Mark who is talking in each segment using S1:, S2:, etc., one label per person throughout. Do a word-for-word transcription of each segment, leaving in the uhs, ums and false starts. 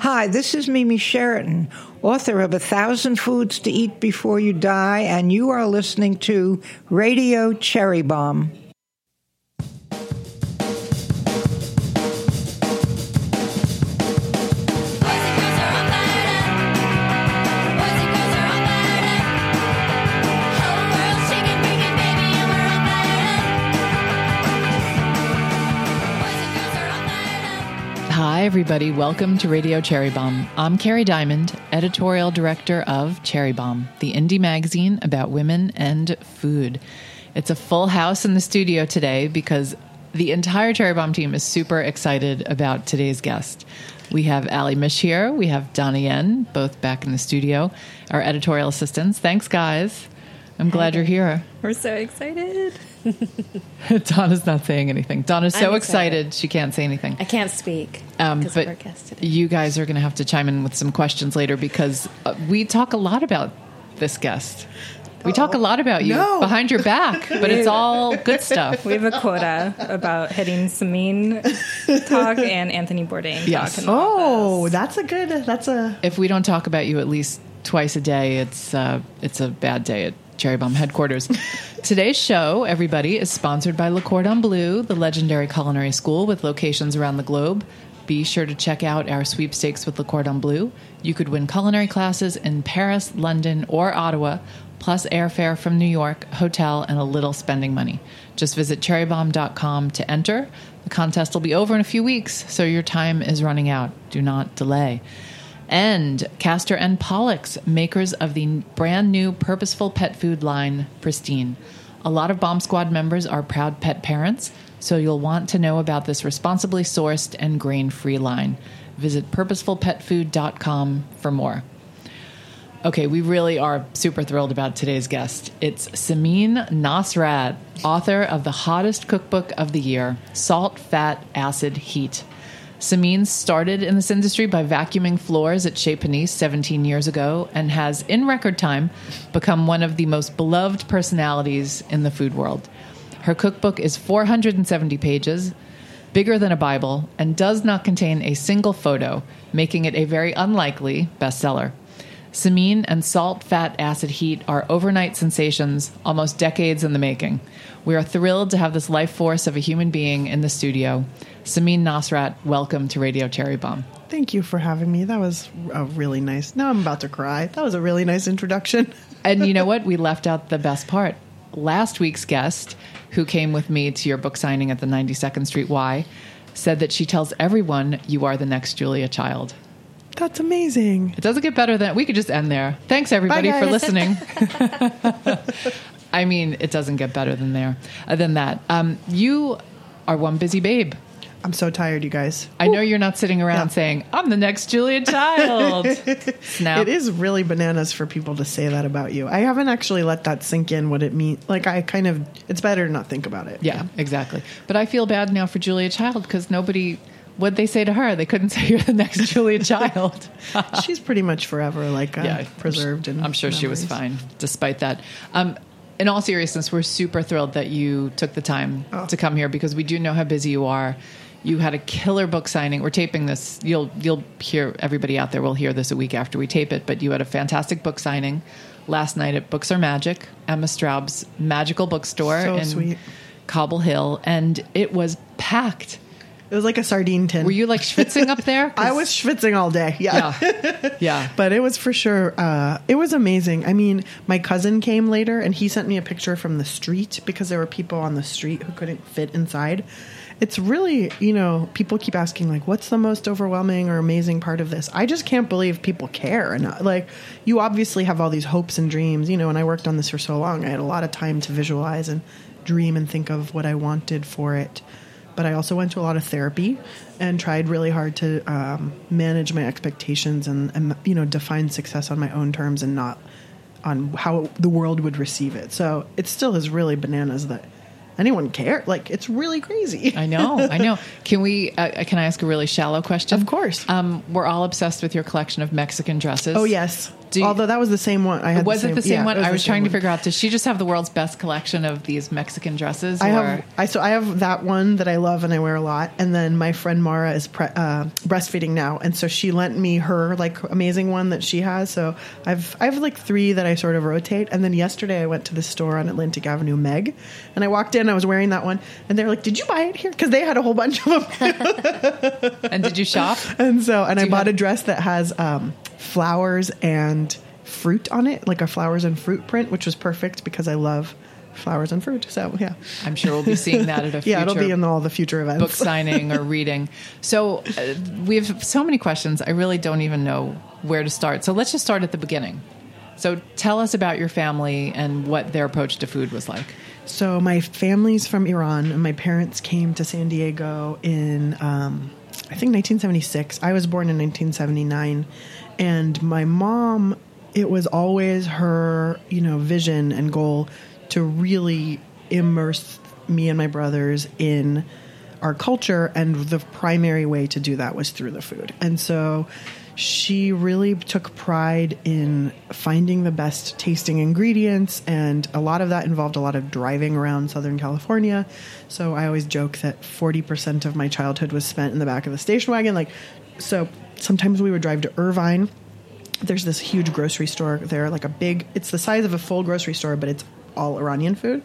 S1: Hi, this is Mimi Sheraton, author of A Thousand Foods to Eat Before You Die, and you are listening to Radio Cherry Bomb.
S2: Hi, everybody. Welcome to Radio Cherry Bomb. I'm Carrie Diamond, editorial director of Cherry Bomb, the indie magazine about women and food. It's a full house in the studio today because the entire Cherry Bomb team is super excited about today's guest. We have Allie Mish here. We have Donna Yen, both back in the studio, our editorial assistants. Thanks, guys. I'm glad
S3: Hi.
S2: You're here.
S3: We're so excited.
S2: Donna's not saying anything. Donna's so
S3: I'm
S2: excited.
S3: excited
S2: she can't say anything.
S3: I can't speak
S2: Um,
S3: because
S2: but
S3: of our guest today.
S2: you guys are going to have to chime in with some questions later because uh, we talk a lot about this guest. We talk a lot about you
S4: No.
S2: behind your back, but it's all good stuff.
S3: We have a quota about hitting Samin talk and Anthony Bourdain
S2: Yes.
S3: talk. in the
S4: Oh,
S3: office.
S4: that's a good, that's a,
S2: If we don't talk about you at least twice a day, it's uh, it's a bad day at Cherry Bomb headquarters. Today's show, everybody, is sponsored by Le Cordon Bleu, the legendary culinary school with locations around the globe. Be sure to check out our sweepstakes with Le Cordon Bleu. You could win culinary classes in Paris, London, or Ottawa, plus airfare from New York, hotel, and a little spending money. Just visit cherry bomb dot com to enter. The contest will be over in a few weeks, so your time is running out. Do not delay. And Castor and Pollux, makers of the brand new purposeful pet food line, Pristine. A lot of Bomb Squad members are proud pet parents, so you'll want to know about this responsibly sourced and grain-free line. Visit purposeful pet food dot com for more. Okay, we really are super thrilled about today's guest. It's Samin Nosrat, author of the hottest cookbook of the year, Salt, Fat, Acid, Heat. Samin started in this industry by vacuuming floors at Chez Panisse seventeen years ago and has, in record time, become one of the most beloved personalities in the food world. Her cookbook is four hundred seventy pages, bigger than a Bible, and does not contain a single photo, making it a very unlikely bestseller. Samin and Salt, Fat, Acid, Heat are overnight sensations, almost decades in the making. We are thrilled to have this life force of a human being in the studio. Samin Nosrat, welcome to Radio Cherry Bomb.
S4: thank you for having me. That was a really nice, now I'm about to cry. That was a really nice introduction.
S2: And you know what? We left out the best part. Last week's guest, who came with me to your book signing at the ninety-second Street Y, said that she tells everyone you are the next Julia Child.
S4: That's amazing.
S2: It doesn't get better than we could just end there. Thanks everybody
S4: Bye,
S2: for
S4: guys.
S2: listening. I mean, it doesn't get better than there uh, than that. Um, you are one busy babe.
S4: I'm so tired, you guys.
S2: I know you're not sitting around
S4: Yeah.
S2: saying, I'm the next Julia Child. Snap.
S4: It is really bananas for people to say that about you. I haven't actually let that sink in what it means. Like, I kind of, it's better to not think about it.
S2: Yeah, exactly. But I feel bad now for Julia Child because nobody, what'd they say to her? They couldn't say you're the next Julia Child.
S4: She's pretty much forever, like, uh,
S2: Yeah,
S4: preserved.
S2: I'm,
S4: in
S2: I'm sure she was
S4: memories.
S2: fine despite that. Um, in all seriousness, we're super thrilled that you took the time
S4: Oh.
S2: to come here because we do know how busy you are. You had a killer book signing. We're taping this. You'll you'll hear, everybody out there will hear this a week after we tape it, but you had a fantastic book signing last night at Books Are Magic, Emma Straub's magical bookstore
S4: So
S2: in
S4: sweet.
S2: Cobble Hill, and it was packed.
S4: It was like a sardine tin.
S2: Were you like schwitzing up there? 'Cause-
S4: I was schwitzing all day. Yeah.
S2: Yeah. Yeah.
S4: But it was for sure, uh, it was amazing. I mean, my cousin came later and he sent me a picture from the street because there were people on the street who couldn't fit inside. It's really, you know, people keep asking, like, what's the most overwhelming or amazing part of this? I just can't believe people care. And, uh, like, you obviously have all these hopes and dreams. You know, and I worked on this for so long. I had a lot of time to visualize and dream and think of what I wanted for it. But I also went to a lot of therapy and tried really hard to um, manage my expectations and, and, you know, define success on my own terms and not on how the world would receive it. So it still is really bananas that anyone care. Like, it's really crazy.
S2: I know, I know. Can we? Uh, can I ask a really shallow question?
S4: Of course.
S2: Um, we're all obsessed with your collection of Mexican dresses.
S4: Oh, yes.
S2: Do you-
S4: Although that was the same one. I had
S2: was
S4: the
S2: it
S4: same,
S2: the same
S4: yeah,
S2: one?
S4: it was
S2: I
S4: the
S2: was
S4: same
S2: trying to
S4: one.
S2: figure out, does she just have the world's best collection of these Mexican dresses?
S4: I
S2: or-
S4: have I so I have that one that I love and I wear a lot, and then my friend Mara is pre- uh, breastfeeding now, and so she lent me her like amazing one that she has. So I've I have like three that I sort of rotate, and then yesterday I went to the store on Atlantic Avenue, Meg, and I walked in, I was wearing that one, and they're like, "Did you buy it here?" Because they had a whole bunch of them.
S2: And did you shop?
S4: And so and I
S2: you
S4: bought
S2: have-
S4: a dress that has um, flowers and fruit on it, like a flowers and fruit print, which was perfect because I love flowers and fruit. So yeah,
S2: I'm sure we'll be seeing that at a future
S4: yeah, it'll be in all the future events.
S2: book signing or reading. So uh, we have so many questions. I really don't even know where to start. So let's just start at the beginning. So tell us about your family and what their approach to food was like.
S4: So my family's from Iran, and my parents came to San Diego in, um, I think, nineteen seventy-six. I was born in nineteen seventy-nine, and my mom, it was always her, you know, vision and goal to really immerse me and my brothers in our culture, and the primary way to do that was through the food. And so she really took pride in finding the best tasting ingredients, and a lot of that involved a lot of driving around Southern California. So I always joke that forty percent of my childhood was spent in the back of the station wagon. Like, so sometimes we would drive to Irvine. There's this huge grocery store there, like a big, it's the size of a full grocery store, but it's all Iranian food.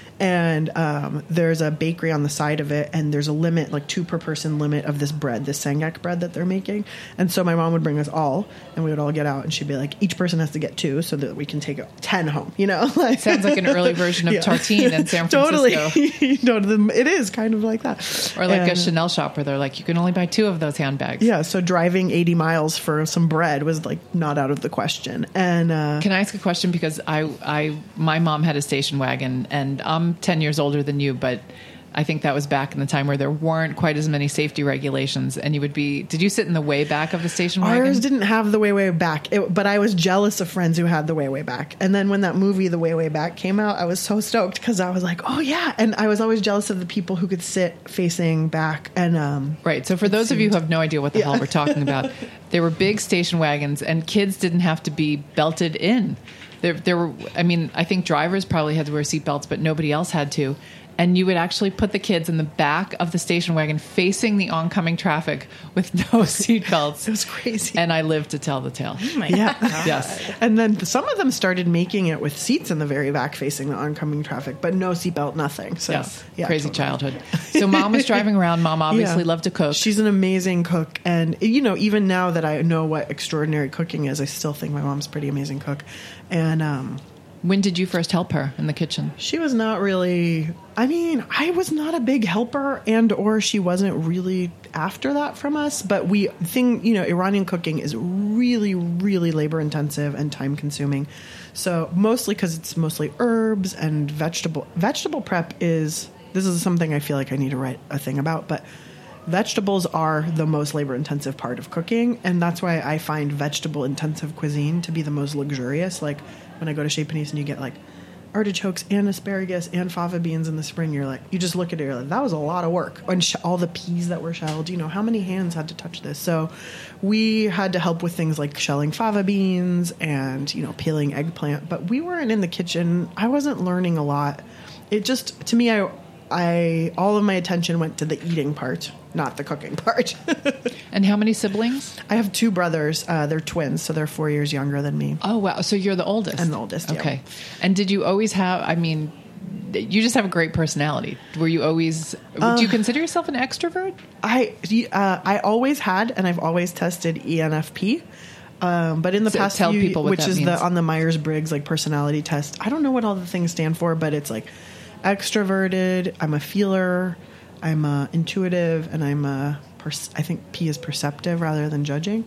S4: And um, there's a bakery on the side of it, and there's a limit, like two per person limit of this bread, this sangak bread that they're making. And so my mom would bring us all, and we would all get out, and she'd be like, each person has to get two so that we can take ten home, you know? Like,
S2: Sounds like an early version of
S4: Yeah.
S2: Tartine in San Francisco.
S4: Totally. No, the- it is kind of like that.
S2: Or like a
S4: And-
S2: Chanel shop where they're like, you can only buy two of those handbags.
S4: Yeah, so driving eighty miles for some bread was like not out of the question. And uh,
S2: Can I ask a question? Because I, I, my mom had a station wagon, and I'm ten years older than you, but I think that was back in the time where there weren't quite as many safety regulations, and you would be. Did you sit in the way back of the station wagon?
S4: ours didn't have the way way back, it, but I was jealous of friends who had the way way back. And then when that movie The Way Way Back came out, I was so stoked because I was like, oh yeah. And I was always jealous of the people who could sit facing back. And um,
S2: Right. So for those of you who have no idea what the hell
S4: Yeah.
S2: we're talking about, there were big station wagons, and kids didn't have to be belted in. There, there were. I mean, I think drivers probably had to wear seatbelts, but nobody else had to. And you would actually put the kids in the back of the station wagon facing the oncoming traffic with no seatbelts.
S4: it was crazy.
S2: And I lived to tell the tale.
S3: Oh my
S4: Yeah.
S3: God.
S2: Yes.
S4: And then some of them started making it with seats in the very back facing the oncoming traffic, but no seatbelt, nothing. So
S2: Yes.
S4: yeah,
S2: Crazy
S4: totally.
S2: childhood. So mom was driving around. Mom obviously
S4: Yeah.
S2: loved to cook.
S4: She's an amazing cook. And, you know, even now that I know what extraordinary cooking is, I still think my mom's a pretty amazing cook. And um,
S2: When did you first help her in the kitchen?
S4: she was not really, I mean, I was not a big helper, and or she wasn't really after that from us. But we think, you know, Iranian cooking is really, really labor intensive and time consuming. So mostly because it's mostly herbs and vegetable. Vegetable prep is, this is something I feel like I need to write a thing about, but vegetables are the most labor intensive part of cooking. And that's why I find vegetable intensive cuisine to be the most luxurious. Like when I go to Chez Panisse and you get like artichokes and asparagus and fava beans in the spring, you're like, you just look at it, you're like, that was a lot of work. And sh- all the peas that were shelled, you know, how many hands had to touch this? So we had to help with things like shelling fava beans and, you know, peeling eggplant. But we weren't in the kitchen. I wasn't learning a lot. It just, to me, I, I, all of my attention went to the eating part, not the cooking part.
S2: And how many siblings?
S4: I have two brothers. Uh, they're twins, so they're four years younger than me.
S2: Oh, wow. So you're the oldest?
S4: I'm the oldest, yeah.
S2: Okay. And did you always have, I mean, you just have a great personality. Were you always,
S4: Uh,
S2: do you consider yourself an extrovert?
S4: I, uh, I always had, and I've always tested E N F P. Um, but in the
S2: So
S4: past
S2: tell
S4: few,
S2: people what
S4: which
S2: that
S4: is
S2: means.
S4: the on the Myers-Briggs like personality test. I don't know what all the things stand for, but it's like extroverted. I'm a feeler. I'm a intuitive, and I'm a. Pers- I think P is perceptive rather than judging.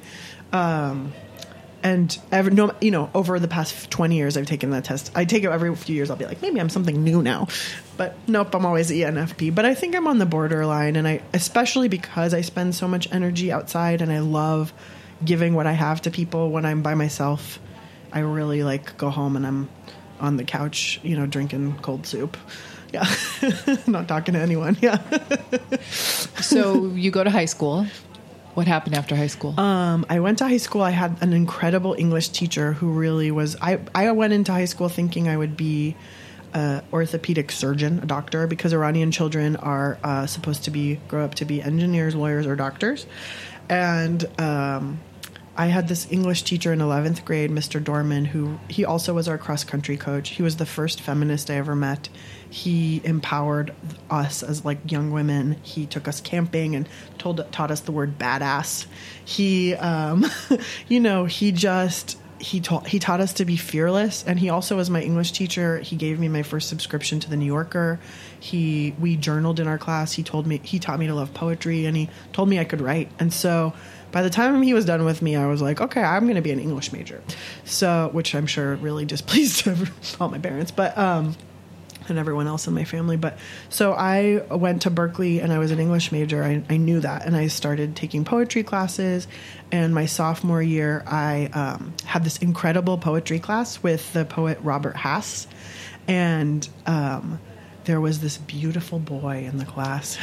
S4: Um, and ever, no, you know, over the past twenty years, I've taken that test. I take it every few years. I'll be like, maybe I'm something new now, but nope, I'm always E N F P. But I think I'm on the borderline, and I, especially because I spend so much energy outside, and I love giving what I have to people when I'm by myself. I really like go home and I'm on the couch, you know, drinking cold soup. Yeah. Not talking to anyone. Yeah.
S2: So you go to high school. What happened after high school?
S4: Um, I went to high school. I had an incredible English teacher who really was. I, I went into high school thinking I would be an orthopedic surgeon, a doctor, because Iranian children are uh, supposed to be grow up to be engineers, lawyers, or doctors. And um, I had this English teacher in eleventh grade, Mister Dorman, who he also was our cross country coach. He was the first feminist I ever met. He empowered us as like young women. He took us camping and told taught us the word badass. He, um, you know, he just he taught he taught us to be fearless. And he also was my English teacher. He gave me my first subscription to the New Yorker. He we journaled in our class. He told me he taught me to love poetry, and he told me I could write. And so by the time he was done with me, I was like, okay, I'm going to be an English major. So, which I'm sure really displeased all my parents, but um. and everyone else in my family. But so I went to Berkeley and I was an English major. I, I knew that. And I started taking poetry classes. And my sophomore year, I um, had this incredible poetry class with the poet Robert Hass. And um, there was this beautiful boy in the class.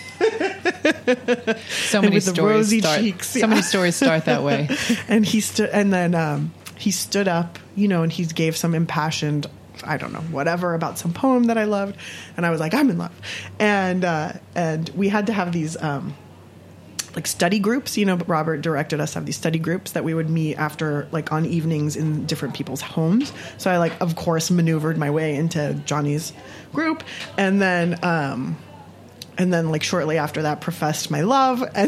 S2: So many
S4: with the
S2: stories
S4: rosy
S2: start,
S4: cheeks.
S2: So
S4: Yeah.
S2: many stories start that way.
S4: And he stood, and then um, he stood up, you know, and he gave some impassioned, I don't know, whatever about some poem that I loved. And I was like, I'm in love. And, uh, and we had to have these, um, like study groups, you know, Robert directed us to have these study groups that we would meet after, like on evenings in different people's homes. So I like, of course, maneuvered my way into Johnny's group. And then, um, and then like shortly after that professed my love, and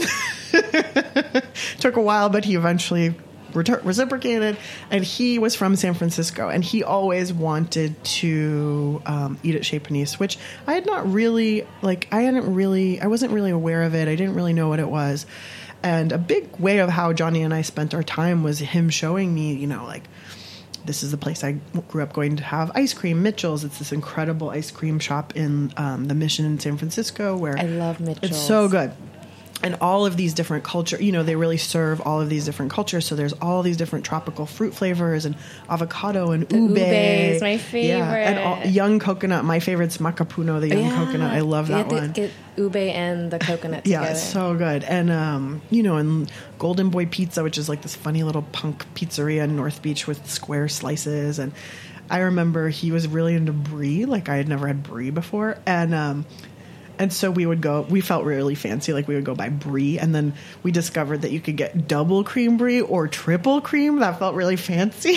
S4: took a while, but he eventually Retur- reciprocated, and he was from San Francisco, and he always wanted to um, eat at Chez Panisse, which I had not really, like, I hadn't really, I wasn't really aware of it. I didn't really know what it was. And a big way of how Johnny and I spent our time was him showing me, you know, like, this is the place I grew up going to have ice cream, Mitchell's. It's this incredible ice cream shop in um, the Mission in San Francisco where
S5: I love Mitchell's.
S4: It's so good. And all of these different culture, you know, they really serve all of these different cultures. So there's all these different tropical fruit flavors and avocado and
S5: The
S4: ube.
S5: ube is my favorite.
S4: Yeah, and all, young coconut. My favorite's macapuno, the young
S5: Yeah.
S4: coconut. I love
S5: You
S4: that
S5: have to
S4: one.
S5: Get ube and the coconut
S4: Yeah,
S5: together.
S4: it's so good. And, um, you know, and Golden Boy Pizza, which is like this funny little punk pizzeria in North Beach with square slices. And I remember he was really into brie. Like I had never had brie before. And, um, And so we would go, we felt really fancy, like we would go buy brie, and then we discovered that you could get double cream brie or triple cream. That felt really fancy.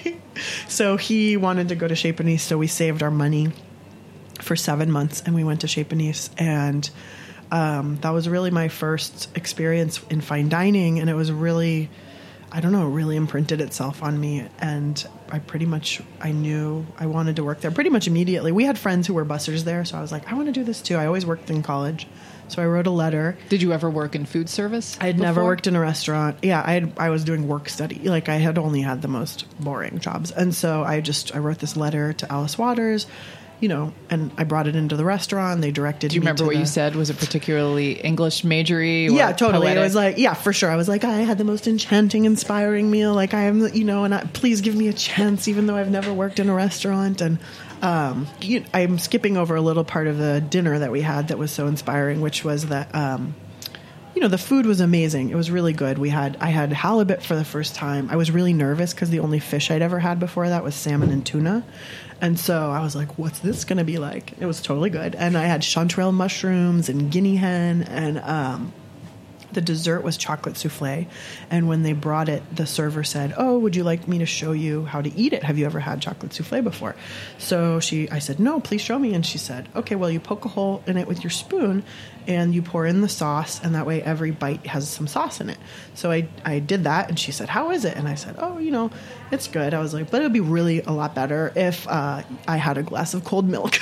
S4: So he wanted to go to Chez Panisse, so we saved our money for seven months, and we went to Chez Panisse, and um, that was really my first experience in fine dining, and it was really, I don't know, it really imprinted itself on me, and I pretty much, I knew I wanted to work there pretty much immediately. We had friends who were bussers there, so I was like, I want to do this too. I always worked in college, so I wrote a letter.
S2: Did you ever work in food service?
S4: I had never
S2: before?
S4: worked in a restaurant. Yeah, I had, I was doing work study. Like I had only had the most boring jobs, and so I just I wrote this letter to Alice Waters, you know, and I brought it into the restaurant. They directed.
S2: Do you
S4: me
S2: remember
S4: to
S2: what
S4: the,
S2: you said? Was it particularly English majory? Or
S4: Yeah, totally.
S2: poetic?
S4: It was like, yeah, for sure. I was like, I had the most enchanting, inspiring meal. Like I am, you know, and I, please give me a chance, even though I've never worked in a restaurant. And um, you, I'm skipping over a little part of the dinner that we had that was so inspiring, which was that, um, you know, the food was amazing. It was really good. We had, I had halibut for the first time. I was really nervous because the only fish I'd ever had before that was salmon and tuna. And so I was like, what's this going to be like? It was totally good. And I had chanterelle mushrooms and guinea hen, and um, the dessert was chocolate souffle. And when they brought it, the server said, oh, would you like me to show you how to eat it? Have you ever had chocolate souffle before? So she, I said, no, please show me. And she said, okay, well, you poke a hole in it with your spoon and you pour in the sauce, and that way every bite has some sauce in it. So I, I did that, and she said, how is it? And I said, oh, you know, it's good. I was like, but it would be really a lot better if uh, I had a glass of cold milk.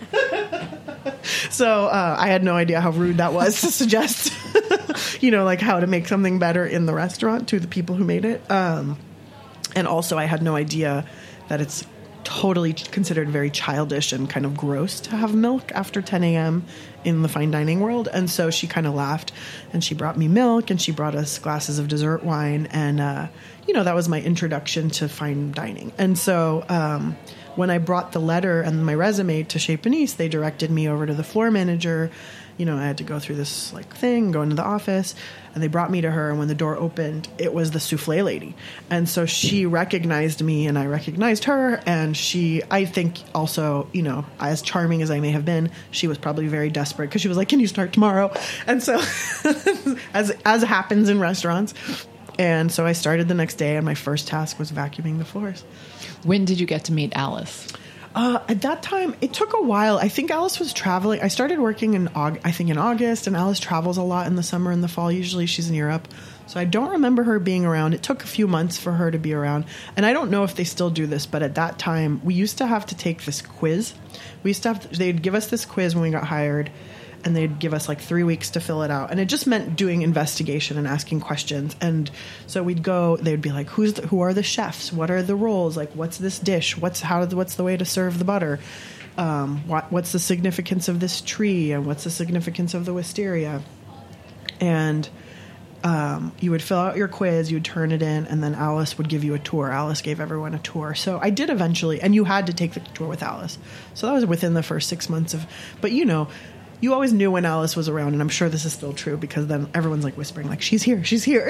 S4: So uh, I had no idea how rude that was to suggest, you know, like how to make something better in the restaurant to the people who made it. Um, and also I had no idea that it's totally considered very childish and kind of gross to have milk after ten a.m. in the fine dining world. And so she kind of laughed, and she brought me milk, and she brought us glasses of dessert wine. And, uh, you know, that was my introduction to fine dining. And so um, when I brought the letter and my resume to Chez Panisse, they directed me over to the floor manager, you know, I had to go through this like thing, go into the office, and they brought me to her. And when the door opened, it was the souffle lady. And so she recognized me and I recognized her. And she, I think also, you know, as charming as I may have been, she was probably very desperate because she was like, can you start tomorrow? And so as, as happens in restaurants. And so I started the next day and my first task was vacuuming the floors.
S2: When did you get to meet Alice?
S4: Uh, at that time, it took a while. I think Alice was traveling. I started working in, Aug- I think in August, and Alice travels a lot in the summer and the fall. Usually she's in Europe. So I don't remember her being around. It took a few months for her to be around. And I don't know if they still do this, but at that time, we used to have to take this quiz. We used to have to, they'd give us this quiz when we got hired, and they'd give us like three weeks to fill it out. And it just meant doing investigation and asking questions. And so we'd go, they'd be like, who's the, who are the chefs? What are the roles? Like, what's this dish? What's how? What's the way to serve the butter? Um, what, what's the significance of this tree? And what's the significance of the wisteria? And um, you would fill out your quiz, you would turn it in, and then Alice would give you a tour. Alice gave everyone a tour. So I did eventually, and you had to take the tour with Alice. So that was within the first six months of, but you know, you always knew when Alice was around, and I'm sure this is still true because then everyone's like whispering, like, she's here, she's here.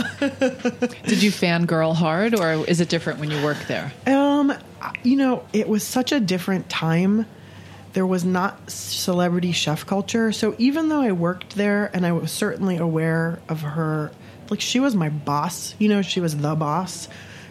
S2: Did you fangirl hard, or is it different when you work there?
S4: Um, you know, it was such a different time. There was not celebrity chef culture. So even though I worked there and I was certainly aware of her, like, she was my boss, you know, she was the boss.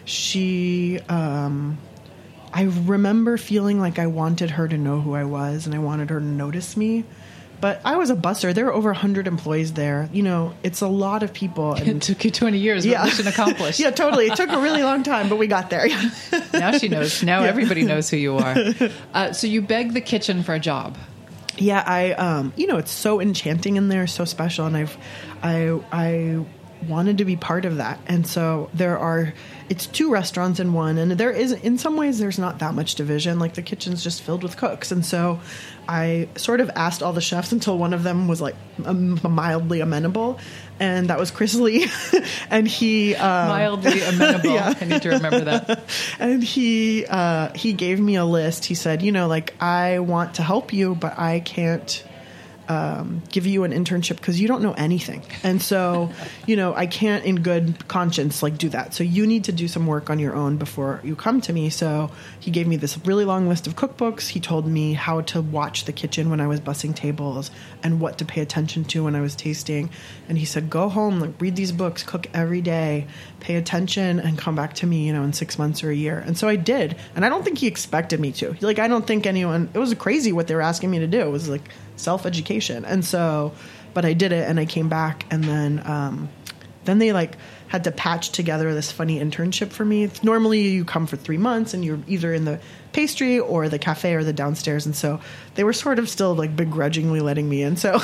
S4: She, um... I remember feeling like I wanted her to know who I was and I wanted her to notice me. But I was a busser. There were over one hundred employees there. You know, it's a lot of people. And
S2: it took you twenty years, but
S4: yeah.
S2: mission accomplished.
S4: Yeah, totally. It took a really long time, but we got there.
S2: Now she knows. Now
S4: yeah.
S2: everybody knows who you are. Uh, so you begged the kitchen for a job.
S4: Yeah, I, um, you know, it's so enchanting in there, so special. And I've, I, I wanted to be part of that. And so there are, it's two restaurants in one, and there is, in some ways, there's not that much division. Like, the kitchen's just filled with cooks. And so I sort of asked all the chefs until one of them was like um, mildly amenable, and that was Chris Lee. And he um,
S2: mildly amenable.
S4: Yeah.
S2: I need to remember that.
S4: And he uh, he gave me a list. He said, you know, like, I want to help you, but I can't Um, give you an internship because you don't know anything. And so, you know, I can't in good conscience like do that. So you need to do some work on your own before you come to me. So he gave me this really long list of cookbooks. He told me how to watch the kitchen when I was bussing tables and what to pay attention to when I was tasting. And he said, go home, like, read these books, cook every day, pay attention, and come back to me, you know, in six months or a year. And so I did. And I don't think he expected me to. Like, I don't think anyone, it was crazy what they were asking me to do. It was like self-education. And so, but I did it, and I came back, and then, um, then they like had to patch together this funny internship for me. It's normally you come for three months and you're either in the pastry or the cafe or the downstairs. And so they were sort of still like begrudgingly letting me in. So,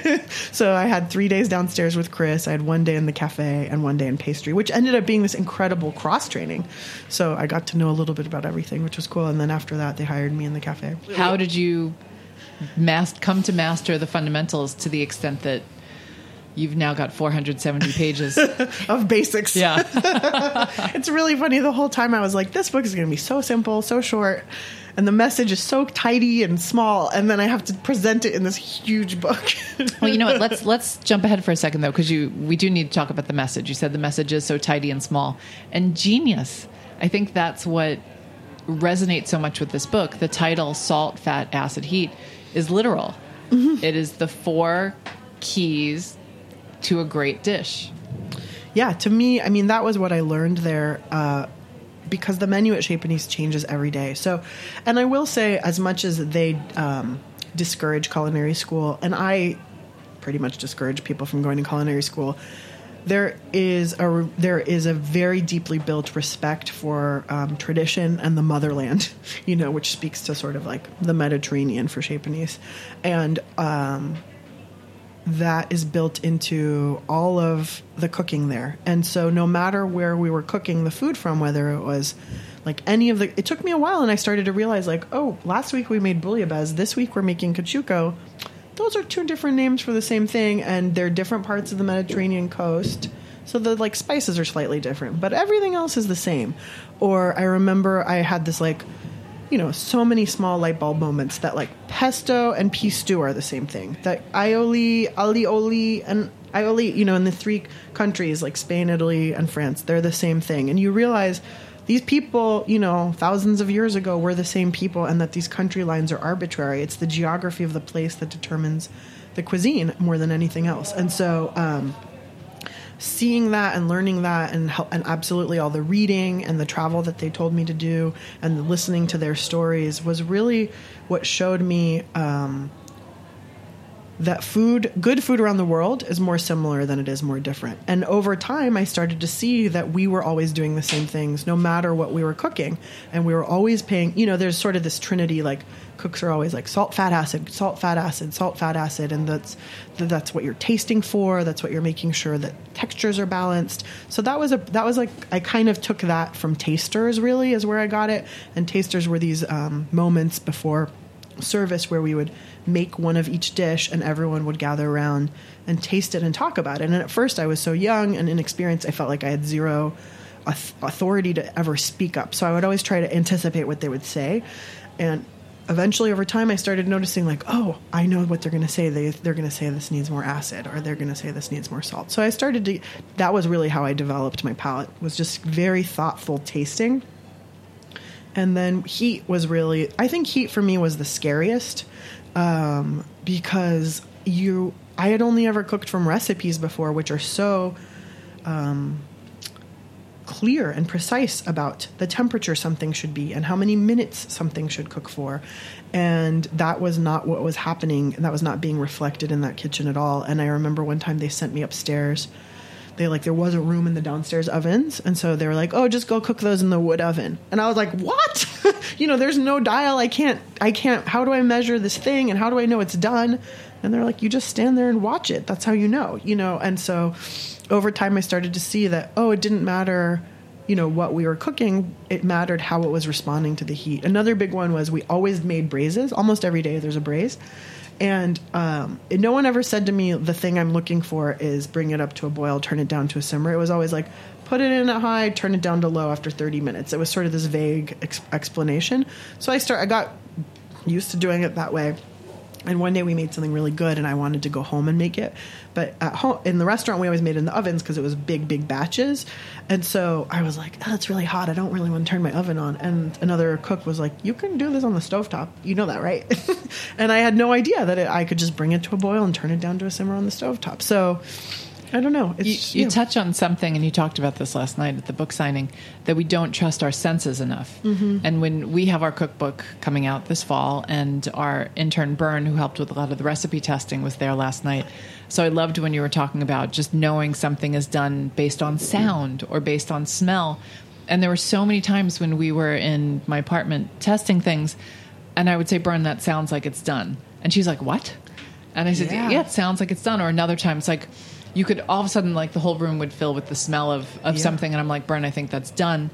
S4: so I had three days downstairs with Chris. I had one day in the cafe and one day in pastry, which ended up being this incredible cross training. So I got to know a little bit about everything, which was cool. And then after that, they hired me in the cafe.
S2: How did you mas- come to master the fundamentals to the extent that you've now got four hundred seventy pages
S4: of basics?
S2: Yeah.
S4: It's really funny. The whole time I was like, this book is going to be so simple, so short, and the message is so tidy and small, and then I have to present it in this huge book.
S2: Well, you know what? Let's let's jump ahead for a second, though, because you we do need to talk about the message. You said the message is so tidy and small and genius. I think that's what resonates so much with this book. The title, Salt, Fat, Acid, Heat, is literal. Mm-hmm. It is the four keys to a great dish.
S4: Yeah, to me, I mean, that was what I learned there, uh, because the menu at Chez Panisse changes every day. So, and I will say, as much as they um, discourage culinary school, and I pretty much discourage people from going to culinary school, there is a there is a very deeply built respect for um, tradition and the motherland, you know, which speaks to sort of like the Mediterranean for Chez Panisse, and um, that is built into all of the cooking there. And so no matter where we were cooking the food from, whether it was like any of the, it took me a while, and I started to realize like, oh, last week we made bouillabaisse, this week we're making caciuco. Those are two different names for the same thing, and they're different parts of the Mediterranean coast. So the like spices are slightly different, but everything else is the same. Or I remember I had this like you know, so many small light bulb moments that like pesto and pea stew are the same thing. That aioli, alioli, and aioli, you know, in the three countries like Spain, Italy, and France, they're the same thing. And you realize these people, you know, thousands of years ago were the same people, and that these country lines are arbitrary. It's the geography of the place that determines the cuisine more than anything else. And so um, seeing that and learning that and, and absolutely all the reading and the travel that they told me to do and listening to their stories was really what showed me um, that food, good food around the world is more similar than it is more different. And over time, I started to see that we were always doing the same things, no matter what we were cooking. And we were always paying, you know, there's sort of this trinity, like cooks are always like salt, fat, acid, salt, fat, acid, salt, fat, acid. And that's, that's what you're tasting for. That's what you're making sure that textures are balanced. So that was a, that was like, I kind of took that from Tasters really is where I got it. And Tasters were these um, moments before service where we would make one of each dish and everyone would gather around and taste it and talk about it. And at first I was so young and inexperienced, I felt like I had zero authority to ever speak up. So I would always try to anticipate what they would say. And eventually over time I started noticing like, oh, I know what they're going to say. They, they're going to say this needs more acid, or they're going to say this needs more salt. So I started to, that was really how I developed my palate, was just very thoughtful tasting. And then heat was really, I think heat for me was the scariest um, because you, I had only ever cooked from recipes before, which are so um, clear and precise about the temperature something should be and how many minutes something should cook for. And that was not what was happening. That was not being reflected in that kitchen at all. And I remember one time they sent me upstairs. They like, there was a room in the downstairs ovens. And so they were like, oh, just go cook those in the wood oven. And I was like, what? You know, there's no dial. I can't, I can't, how do I measure this thing? And how do I know it's done? And they're like, you just stand there and watch it. That's how you know, you know? And so over time I started to see that, oh, it didn't matter, you know, what we were cooking. It mattered how it was responding to the heat. Another big one was we always made braises. Almost every day there's a braise. And um, no one ever said to me, the thing I'm looking for is bring it up to a boil, turn it down to a simmer. It was always like, put it in at high, turn it down to low after thirty minutes. It was sort of this vague ex- explanation. So I start, I got used to doing it that way. And one day we made something really good and I wanted to go home and make it. But at home, in the restaurant, we always made it in the ovens because it was big, big batches. And so I was like, oh, it's really hot. I don't really want to turn my oven on. And another cook was like, you can do this on the stovetop. You know that, right? And I had no idea that it, I could just bring it to a boil and turn it down to a simmer on the stovetop. So I don't know. It's,
S2: you you
S4: know.
S2: touch on something, and you talked about this last night at the book signing, that we don't trust our senses enough. Mm-hmm. And when we have our cookbook coming out this fall, and our intern Byrne, who helped with a lot of the recipe testing, was there last night. So I loved when you were talking about just knowing something is done based on sound or based on smell. And there were so many times when we were in my apartment testing things, and I would say, Byrne, that sounds like it's done. And she's like, what? And I said, yeah, yeah it sounds like it's done. Or another time, it's like, you could all of a sudden, like, the whole room would fill with the smell of, of yeah. something. And I'm like, Byrne, I think that's done.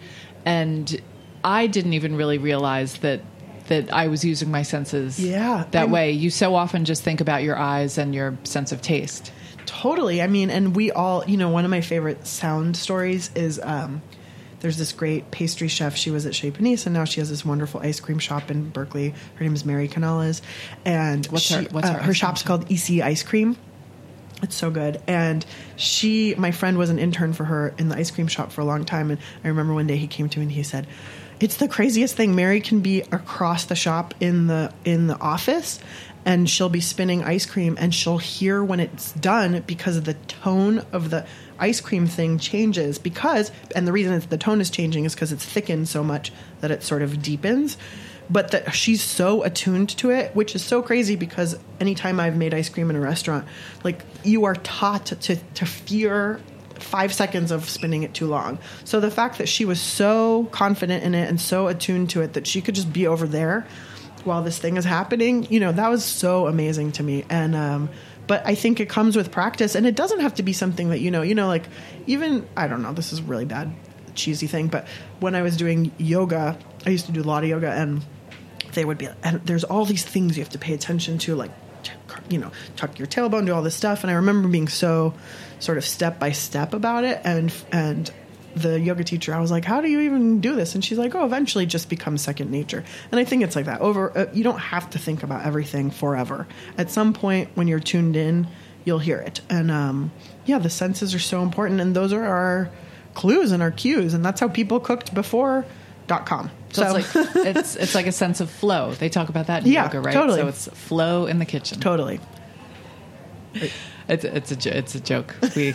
S2: And I didn't even really realize that that I was using my senses
S4: yeah,
S2: that
S4: I'm,
S2: way. You so often just think about your eyes and your sense of taste.
S4: Totally. I mean, and we all, you know, one of my favorite sound stories is um, there's this great pastry chef. She was at Chez Panisse, and now she has this wonderful ice cream shop in Berkeley. Her name is Mary Canales. And
S2: what's
S4: she,
S2: her, what's her,
S4: uh, her shop's shop? called E C Ice Cream. It's so good. And she, my friend was an intern for her in the ice cream shop for a long time. And I remember one day he came to me and he said, it's the craziest thing. Mary can be across the shop in the, in the office, and she'll be spinning ice cream, and she'll hear when it's done because of the tone of the ice cream thing changes because, and the reason it's, the tone is changing is because it's thickened so much that it sort of deepens. But that she's so attuned to it, which is so crazy because anytime I've made ice cream in a restaurant, like, you are taught to, to fear five seconds of spinning it too long. So the fact that she was so confident in it and so attuned to it that she could just be over there while this thing is happening, you know, that was so amazing to me. And, um, but I think it comes with practice, and it doesn't have to be something that, you know, you know, like, even, I don't know, this is a really bad, cheesy thing, but when I was doing yoga, I used to do a lot of yoga, and they would be, and there's all these things you have to pay attention to, like, you know, tuck your tailbone, do all this stuff. And I remember being so sort of step by step about it. And, and the yoga teacher, I was like, how do you even do this? And she's like, oh, eventually just becomes second nature. And I think it's like that. Over, uh, you don't have to think about everything forever. At some point when you're tuned in, you'll hear it. And um, yeah, the senses are so important. And those are our clues and our cues. And that's how people cooked before dot com.
S2: So,
S4: So,
S2: it's like it's it's like a sense of flow. They talk about that in
S4: Yeah,
S2: yoga, right?
S4: totally.
S2: So it's flow in the kitchen.
S4: totally.
S2: It's it's a jo- it's a joke. We,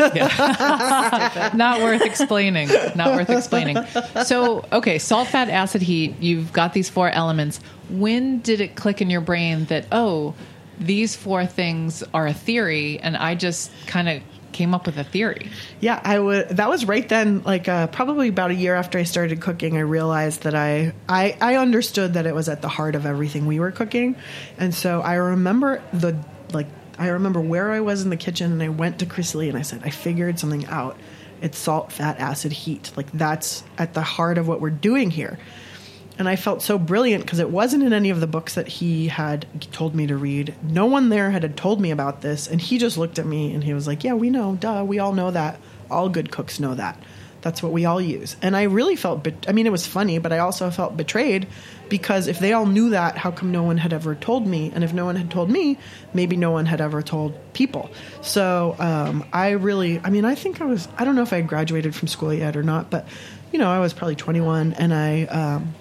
S2: yeah. Not worth explaining. Not worth explaining. So okay, salt, fat, acid, heat. You've got these four elements. When did it click in your brain that oh, these four things are a theory, and I just kind of came up with a theory?
S4: Yeah, I would. That was right then, like uh, probably about a year after I started cooking. I realized that I, I I understood that it was at the heart of everything we were cooking, and so I remember the like I remember where I was in the kitchen, and I went to Chris Lee and I said, I figured something out. It's salt, fat, acid, heat. Like that's at the heart of what we're doing here. And I felt so brilliant because it wasn't in any of the books that he had told me to read. No one there had told me about this. And he just looked at me and he was like, yeah, we know. Duh, we all know that. All good cooks know that. That's what we all use. And I really felt, be- I mean, it was funny, but I also felt betrayed because if they all knew that, how come no one had ever told me? And if no one had told me, maybe no one had ever told people. So um, I really, I mean, I think I was, I don't know if I had graduated from school yet or not, but, you know, I was probably twenty-one and I, um,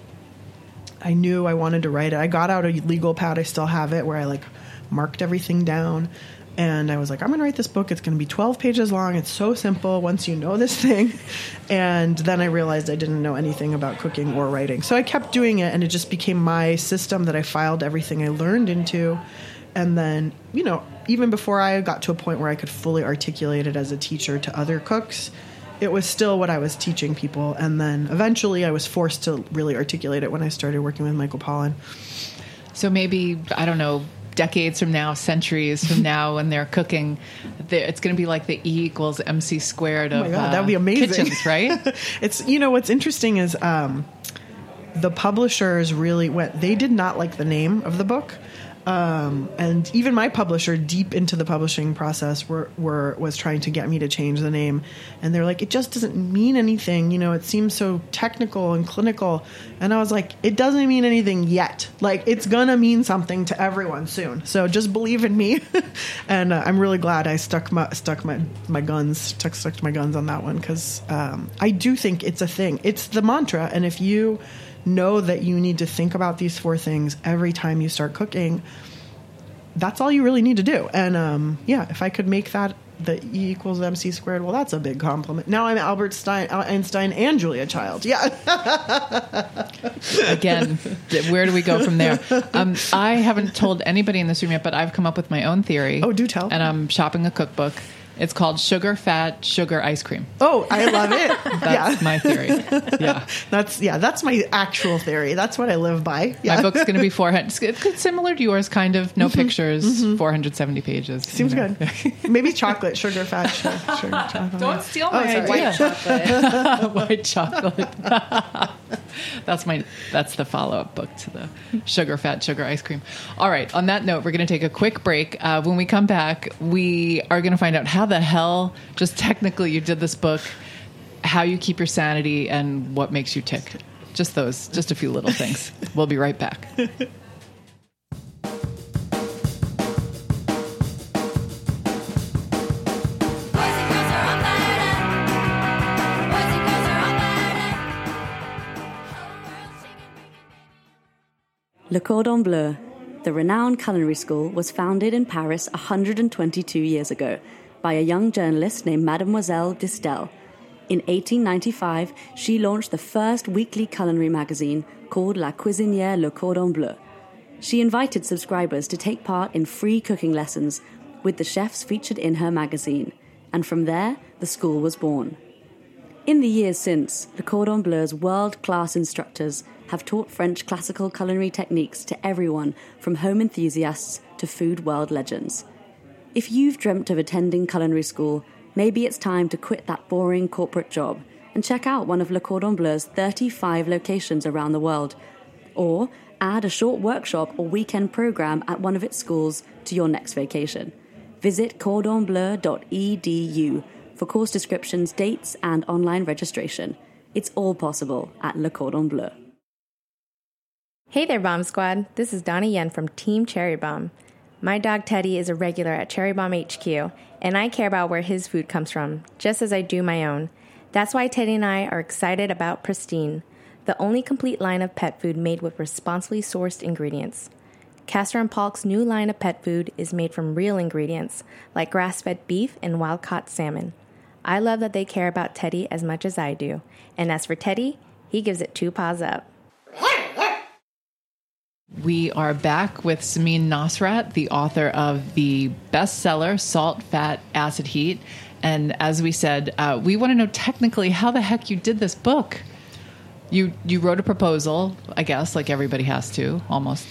S4: I knew I wanted to write it. I got out a legal pad. I still have it where I like marked everything down. And I was like, I'm going to write this book. It's going to be twelve pages long. It's so simple once you know this thing. And then I realized I didn't know anything about cooking or writing. So I kept doing it, and it just became my system that I filed everything I learned into. And then, you know, even before I got to a point where I could fully articulate it as a teacher to other cooks, it was still what I was teaching people. And then eventually I was forced to really articulate it when I started working with Michael Pollan.
S2: So maybe, I don't know, decades from now, centuries from now, when they're cooking, they're, it's going to be like the E equals M C squared of
S4: Oh my God,
S2: uh,
S4: that'd be amazing.
S2: kitchens, right?
S4: It's, you know, what's interesting is um, the publishers really went, they did not like the name of the book. Um, and even my publisher, deep into the publishing process, were, were was trying to get me to change the name. And they're like, it just doesn't mean anything. You know, it seems so technical and clinical. And I was like, it doesn't mean anything yet. Like, it's going to mean something to everyone soon. So just believe in me. And uh, I'm really glad I stuck my stuck my, my guns, stuck, stuck to my guns on that one. Because um, I do think it's a thing. It's the mantra. And if you know that you need to think about these four things every time you start cooking, that's all you really need to do. And um, yeah, if I could make that the E equals M C squared, well, that's a big compliment. Now I'm Albert Stein, Einstein and Julia Child. Yeah.
S2: Again, where do we go from there? Um, I haven't told anybody in this room yet, but I've come up with my own theory.
S4: Oh, do tell.
S2: And I'm shopping a cookbook. It's called Sugar, Fat, Sugar Ice Cream.
S4: Oh, I love it.
S2: That's
S4: yeah.
S2: my theory. Yeah.
S4: That's, yeah, that's my actual theory. That's what I live by. Yeah.
S2: My book's going to be four hundred. It's similar to yours, kind of. No pictures, mm-hmm. four hundred seventy pages.
S4: Seems
S2: you know.
S4: good. Maybe chocolate, sugar, fat, sugar, sugar chocolate.
S2: Don't steal my
S4: oh,
S2: idea.
S5: White chocolate.
S2: White chocolate. That's my. That's the follow-up book to the Sugar, Fat, Sugar Ice Cream. All right. On that note, we're going to take a quick break. Uh, when we come back, we are going to find out how the hell, just technically, you did this book, how you keep your sanity, and what makes you tick. Just those. Just a few little things. We'll be right back.
S6: Le Cordon Bleu, the renowned culinary school, was founded in Paris one hundred twenty-two years ago by a young journalist named Mademoiselle Distel. In eighteen ninety-five, she launched the first weekly culinary magazine called La Cuisinière Le Cordon Bleu. She invited subscribers to take part in free cooking lessons with the chefs featured in her magazine, and from there, the school was born. In the years since, Le Cordon Bleu's world-class instructors have taught French classical culinary techniques to everyone from home enthusiasts to food world legends. If you've dreamt of attending culinary school, maybe it's time to quit that boring corporate job and check out one of Le Cordon Bleu's thirty-five locations around the world, or add a short workshop or weekend program at one of its schools to your next vacation. Visit cordon bleu dot e d u For course descriptions, dates, and online registration. It's all possible at Le Cordon Bleu.
S7: Hey there, Bomb Squad. This is Donnie Yen from Team Cherry Bomb. My dog Teddy is a regular at Cherry Bomb H Q, and I care about where his food comes from, just as I do my own. That's why Teddy and I are excited about Pristine, the only complete line of pet food made with responsibly sourced ingredients. Castor and Polk's new line of pet food is made from real ingredients, like grass-fed beef and wild-caught salmon. I love that they care about Teddy as much as I do, and as for Teddy, he gives it two paws up.
S2: We are back with Samin Nosrat, the author of the bestseller Salt, Fat, Acid, Heat. And as we said, uh, we want to know technically how the heck you did this book. You you wrote a proposal, I guess, like everybody has to, almost.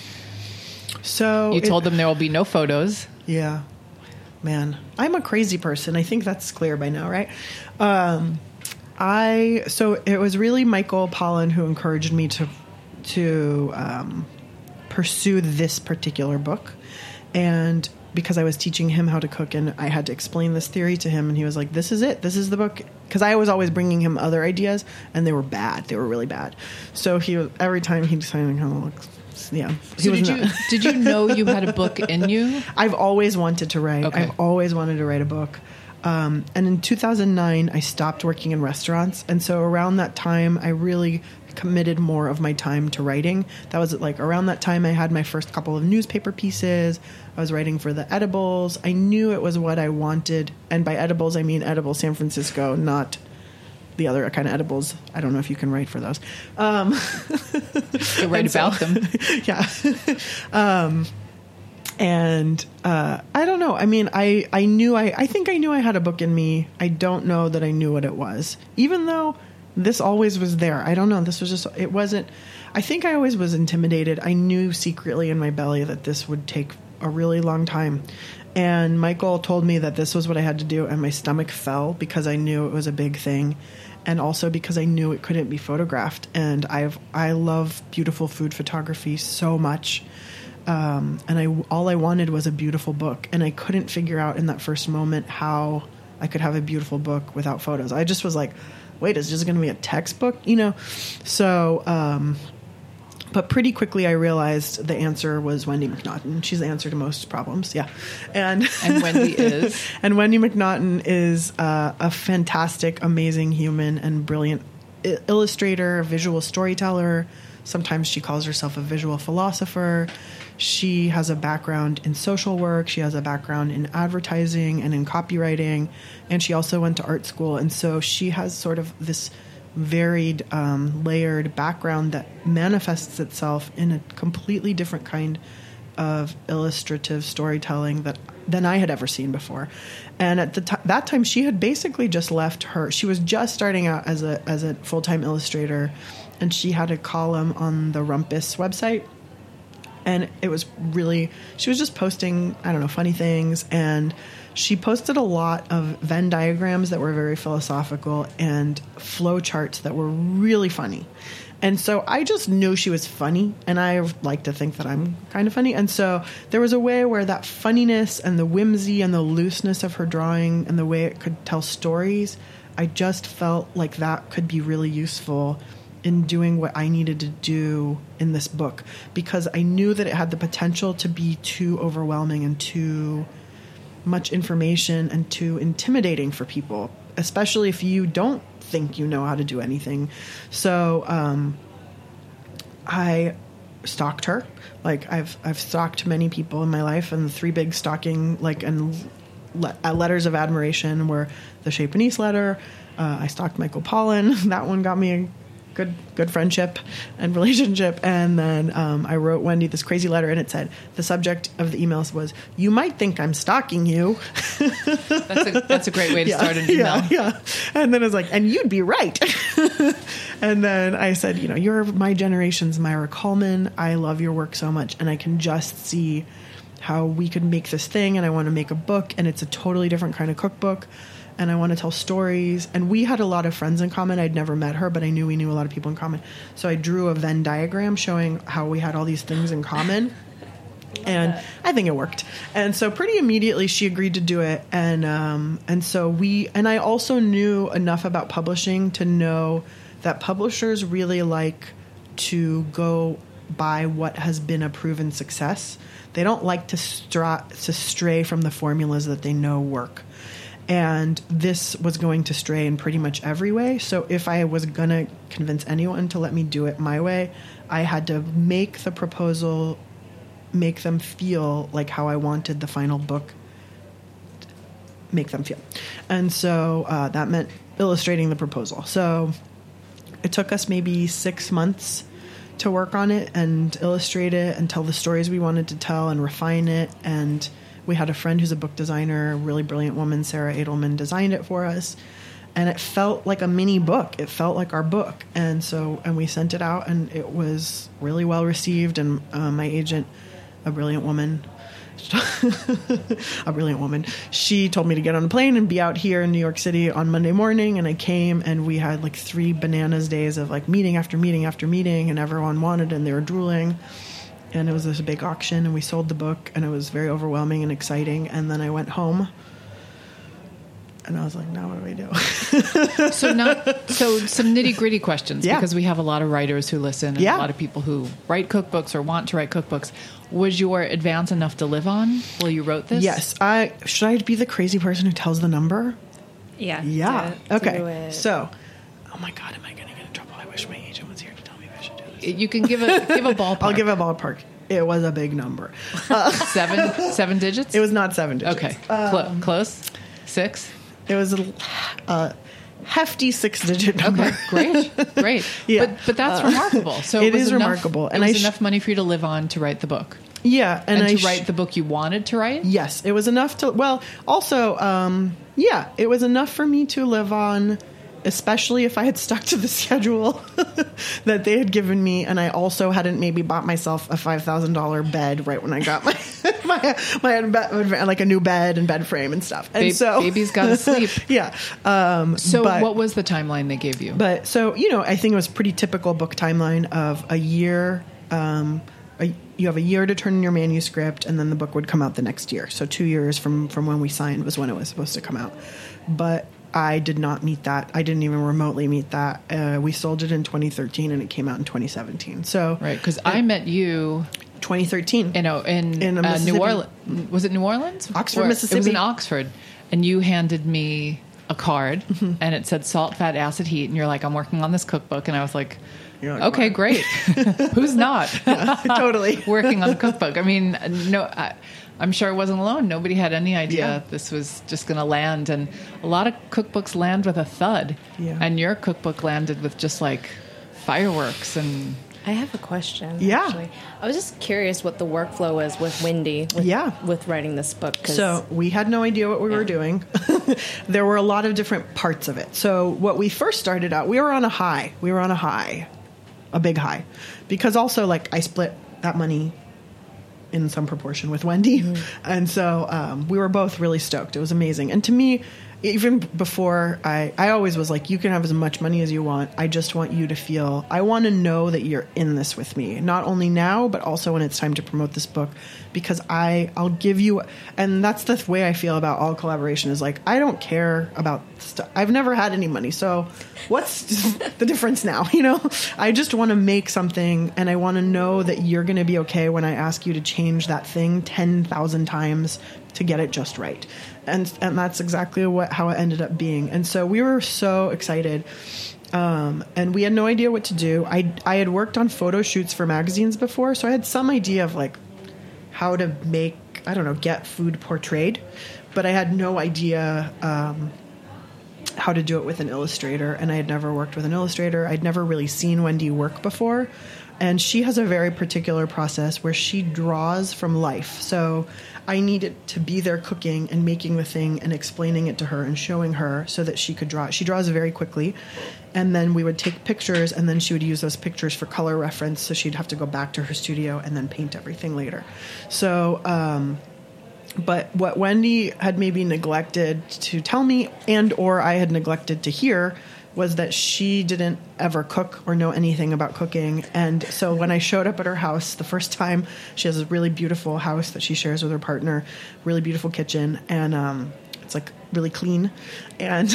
S4: So
S2: you told
S4: it,
S2: them there will be no photos.
S4: Yeah. Man, I'm a crazy person. I think that's clear by now, right? Um, I so it was really Michael Pollan who encouraged me to to um, pursue this particular book, and because I was teaching him how to cook, and I had to explain this theory to him, and he was like, "This is it. This is the book." Because I was always bringing him other ideas, and they were bad. They were really bad. So he was, every time he decided how to look. Yeah.
S2: So did you did you know you had a book in you?
S4: I've always wanted to write.
S2: Okay.
S4: I've always wanted to write a book. Um, and in two thousand nine, I stopped working in restaurants. And so around that time, I really committed more of my time to writing. That was like around that time I had my first couple of newspaper pieces. I was writing for the Edibles. I knew it was what I wanted. And by Edibles, I mean Edible San Francisco, not the other kind of edibles. I don't know if you can write for those. Um,
S2: you write about
S4: so,
S2: them.
S4: Yeah. um, and uh, I don't know. I mean, I, I knew, I, I think I knew I had a book in me. I don't know that I knew what it was, even though this always was there. I don't know. This was just, it wasn't, I think I always was intimidated. I knew secretly in my belly that this would take a really long time. And Michael told me that this was what I had to do, and my stomach fell because I knew it was a big thing, and also because I knew it couldn't be photographed. And I've I love beautiful food photography so much, um, and I all I wanted was a beautiful book, and I couldn't figure out in that first moment how I could have a beautiful book without photos. I just was like, wait, is this going to be a textbook? You know, so. Um, But pretty quickly, I realized the answer was Wendy McNaughton. She's the answer to most problems, yeah. And
S2: and Wendy is?
S4: And Wendy McNaughton is uh, a fantastic, amazing human and brilliant I- illustrator, visual storyteller. Sometimes she calls herself a visual philosopher. She has a background in social work. She has a background in advertising and in copywriting. And she also went to art school. And so she has sort of this varied, um, layered background that manifests itself in a completely different kind of illustrative storytelling that than I had ever seen before. And at the t- that time, she had basically just left her. She was just starting out as a as a full time illustrator, and she had a column on the Rumpus website. And it was really, she was just posting, I don't know, funny things. And she posted a lot of Venn diagrams that were very philosophical and flow charts that were really funny. And so I just knew she was funny, and I like to think that I'm kind of funny. And so there was a way where that funniness and the whimsy and the looseness of her drawing and the way it could tell stories, I just felt like that could be really useful in doing what I needed to do in this book, because I knew that it had the potential to be too overwhelming and too much information and too intimidating for people, especially if you don't think you know how to do anything. So um, I stalked her. Like I've I've stalked many people in my life, and the three big stalking like and le- uh, letters of admiration were the Chez Panisse letter. Uh, I stalked Michael Pollan. That one got me a good good friendship and relationship. And then um, I wrote Wendy this crazy letter, and it said, the subject of the emails was, "You might think I'm stalking you."
S2: That's a, that's a great way to
S4: yeah,
S2: start an email.
S4: Yeah, yeah. And then it was like, and you'd be right. And then I said, you know, you're my generation's Myra Coleman. I love your work so much, and I can just see how we could make this thing, and I want to make a book, and it's a totally different kind of cookbook. And I want to tell stories. And we had a lot of friends in common. I'd never met her, but I knew we knew a lot of people in common. So I drew a Venn diagram showing how we had all these things in common. And
S3: that.
S4: I think it worked. And so pretty immediately she agreed to do it. And, um, and so we, and I also knew enough about publishing to know that publishers really like to go by what has been a proven success. They don't like to stra- to stray from the formulas that they know work. And this was going to stray in pretty much every way. So if I was going to convince anyone to let me do it my way, I had to make the proposal, make them feel like how I wanted the final book make them feel. And so uh, that meant illustrating the proposal. So it took us maybe six months to work on it and illustrate it and tell the stories we wanted to tell and refine it. And we had a friend who's a book designer, a really brilliant woman, Sarah Edelman, designed it for us. And it felt like a mini book. It felt like our book. And so, and we sent it out and it was really well received. And uh, my agent, a brilliant woman, a brilliant woman, she told me to get on a plane and be out here in New York City on Monday morning. And I came and we had like three bananas days of like meeting after meeting after meeting, and everyone wanted and they were drooling. And it was this big auction and we sold the book and it was very overwhelming and exciting. And then I went home and I was like, now what do we do?
S2: So not so some nitty gritty questions,
S4: Yeah.
S2: because we have a lot of writers who listen and
S4: Yeah.
S2: a lot of people who write cookbooks or want to write cookbooks. Was your advance enough to live on while you wrote this?
S4: Yes. I should I be the crazy person who tells the number?
S3: Yeah.
S4: Yeah.
S3: do- do
S4: Okay.
S3: it.
S4: So, oh my God, am I going to get in trouble? I wish my agent was here to tell me if I should do this.
S2: You can give a give a ballpark.
S4: I'll give a ballpark. It was a big number.
S2: seven seven digits.
S4: It was not seven digits.
S2: Okay, Clo- close. Six.
S4: It was a, a hefty six-digit number.
S2: Okay, great, great.
S4: Yeah.
S2: But but that's remarkable. So
S4: it
S2: was
S4: is
S2: enough,
S4: remarkable.
S2: And
S4: And
S2: it
S4: I
S2: was
S4: sh-
S2: enough money for you to live on to write the book
S4: Yeah, and,
S2: and,
S4: I
S2: to
S4: sh-
S2: write the book you wanted to write.
S4: Yes, it was enough to. Well, also, um, yeah, it was enough for me to live on, especially if I had stuck to the schedule that they had given me, and I also hadn't maybe bought myself a five thousand dollar bed right when I got my my, my bed, like a new bed and bed frame and stuff. And
S2: Ba-
S4: so,
S2: baby's gotta sleep.
S4: yeah. Um,
S2: So
S4: but,
S2: what was the timeline they gave you?
S4: But so you know, I think it was pretty typical book timeline of a year. Um, a, you have a year to turn in your manuscript, and then the book would come out the next year. So two years from from when we signed was when it was supposed to come out. But I did not meet that. I didn't even remotely meet that. Uh, we sold it in twenty thirteen, and it came out in twenty seventeen. So
S2: Right, because I met you
S4: twenty thirteen.
S2: in a, in,
S4: In
S2: uh,
S4: Mississippi.
S2: New Orleans. Was it New Orleans?
S4: Oxford,
S2: Or- It was
S4: Mississippi.
S2: in Oxford, and you handed me a card,
S4: Mm-hmm.
S2: and it said salt, fat, acid, heat, and you're like, I'm working on this cookbook, and I was like,
S4: You're like,
S2: okay,
S4: "Wow."
S2: great. Who's not
S4: totally.
S2: working on a cookbook? I mean, no. I, I'm sure I wasn't alone. Nobody had any idea
S4: Yeah.
S2: this was just going to land. And a lot of cookbooks land with a thud.
S4: Yeah.
S2: And your cookbook landed with just like fireworks. And
S7: I have a question.
S4: Yeah.
S7: Actually. I was just curious what the workflow was with Wendy with,
S4: Yeah.
S7: with writing this book. 'cause-
S4: So we had no idea what we were doing. There were a lot of different parts of it. So what we first started out, we were on a high. We were on a high, a big high, because also like I split that money in some proportion with Wendy, and so um, we were both really stoked. It was amazing, and to me, even before I, I always was like, you can have as much money as you want. I just want you to feel, I want to know that you're in this with me, not only now, but also when it's time to promote this book, because I, I'll give you, and that's the way I feel about all collaboration is like, I don't care about stuff. I've never had any money. So what's the difference now? You know, I just want to make something, and I want to know that you're going to be okay when I ask you to change that thing ten thousand times to get it just right. And and that's exactly what how it ended up being. And so we were so excited. Um, and we had no idea what to do. I, I had worked on photo shoots for magazines before, so I had some idea of like how to make, I don't know, get food portrayed. But I had no idea um, how to do it with an illustrator. And I had never worked with an illustrator. I'd never really seen Wendy work before. And she has a very particular process where she draws from life. So I needed to be there cooking and making the thing and explaining it to her and showing her so that she could draw. She draws very quickly. And then we would take pictures, and then she would use those pictures for color reference. So she'd have to go back to her studio and then paint everything later. So, um, but what Wendy had maybe neglected to tell me, and or I had neglected to hear, was that she didn't ever cook or know anything about cooking. And so when I showed up at her house the first time, she has a really beautiful house that she shares with her partner, really beautiful kitchen. And um, it's like really clean. And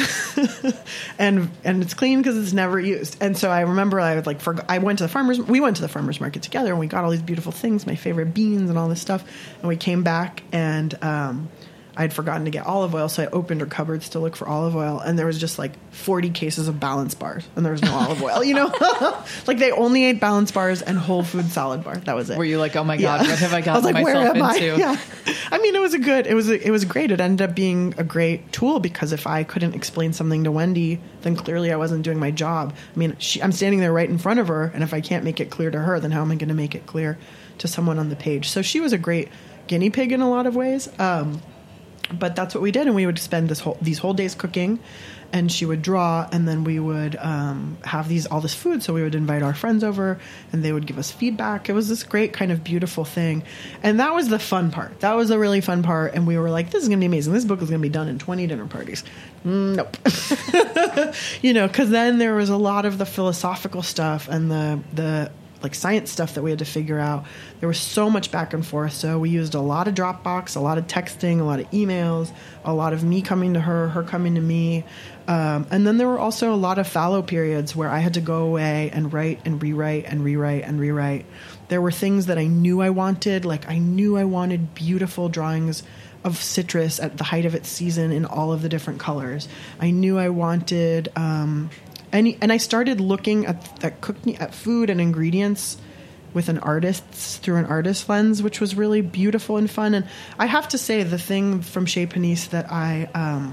S4: and and it's clean because it's never used. And so I remember I would like, for, I went to the farmer's, we went to the farmer's market together and we got all these beautiful things, my favorite beans and all this stuff. And we came back and um, I had forgotten to get olive oil, so I opened her cupboards to look for olive oil, and there was just like forty cases of Balance bars, and there was no olive oil, you know? Like they only ate Balance bars and Whole Food salad bar. That was it.
S2: Were you like, oh my God,
S4: Yeah.
S2: what have I
S4: I
S2: gotten
S4: was like, where
S2: myself
S4: am
S2: into?
S4: I? Yeah. I mean, it was a good, it was, a, it was great. It ended up being a great tool because if I couldn't explain something to Wendy, then clearly I wasn't doing my job. I mean, she, I'm standing there right in front of her, and if I can't make it clear to her, then how am I going to make it clear to someone on the page? So she was a great guinea pig in a lot of ways. Um, But that's what we did, and we would spend this whole these whole days cooking, and she would draw, and then we would um, have these all this food. So we would invite our friends over, and they would give us feedback. It was this great kind of beautiful thing, and that was the fun part. That was the really fun part, and we were like, "This is going to be amazing. This book is going to be done in twenty dinner parties." Mm, nope, you know, because then there was a lot of the philosophical stuff and the the. like science stuff that we had to figure out. There was so much back and forth. So we used a lot of Dropbox, a lot of texting, a lot of emails, a lot of me coming to her, her coming to me. Um, and then there were also a lot of fallow periods where I had to go away and write and rewrite and rewrite and rewrite. There were things that I knew I wanted. Like I knew I wanted beautiful drawings of citrus at the height of its season in all of the different colors. I knew I wanted, um, And, and I started looking at, at cooking, at food and ingredients with an artist's, through an artist lens, which was really beautiful and fun. And I have to say, the thing from Chez Panisse that I um,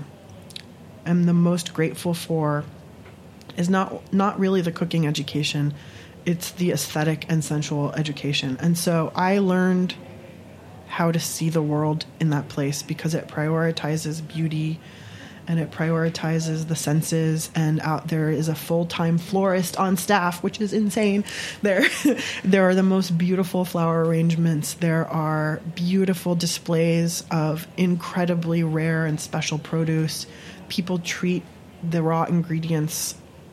S4: am the most grateful for is not not really the cooking education. It's the aesthetic and sensual education. And so I learned how to see the world in that place because it prioritizes beauty and it prioritizes the senses, and out there is a full-time florist on staff, which is insane. There, there are the most beautiful flower arrangements. There are beautiful displays of incredibly rare and special produce. People treat the raw ingredients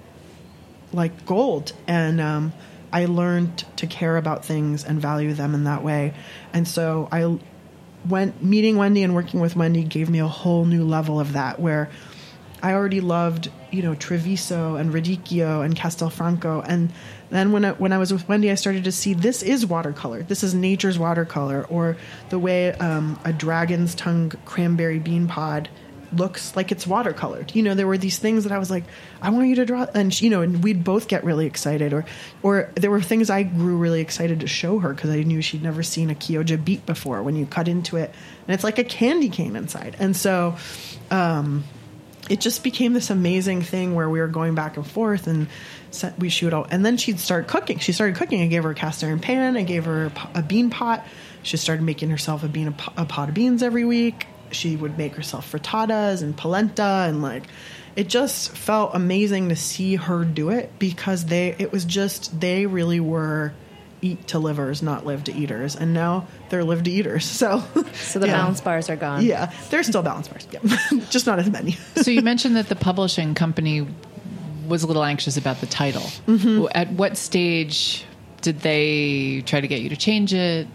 S4: like gold, and um, I learned to care about things and value them in that way. And so I When meeting Wendy and working with Wendy gave me a whole new level of that, where I already loved, you know, Treviso and Radicchio and Castelfranco. And then when I, when I was with Wendy, I started to see this is watercolor. This is nature's watercolor, or the way um, a dragon's tongue cranberry bean pod looks like it's watercolored. You know, there were these things that I was like, I want you to draw. And, you know, and we'd both get really excited. Or or there were things I grew really excited to show her because I knew she'd never seen a Chioggia beet before when you cut into it. And it's like a candy cane inside. And so um, it just became this amazing thing where we were going back and forth and set, we shoot out. And then she'd start cooking. She started cooking. I gave her a cast iron pan. I gave her a, a bean pot. She started making herself a, bean, a, a pot of beans every week. She would make herself frittatas and polenta, and like it just felt amazing to see her do it because they it was just they really were eat to livers, not live to eaters, and now they're live to eaters. So
S7: So the
S4: yeah.
S7: Balance bars are gone.
S4: Yeah, they're still Balance bars. Yeah, just not as many.
S2: So you mentioned that the publishing company was a little anxious about the title. Mm-hmm. At what stage did they try to get you to change it?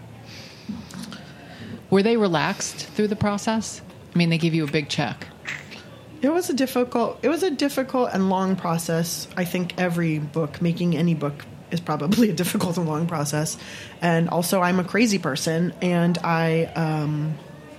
S2: Were they relaxed through the process? I mean, they gave you a big check.
S4: It was a difficult. It was a difficult and long process. I think every book, making any book, is probably a difficult and long process. And also, I'm a crazy person, and I, um,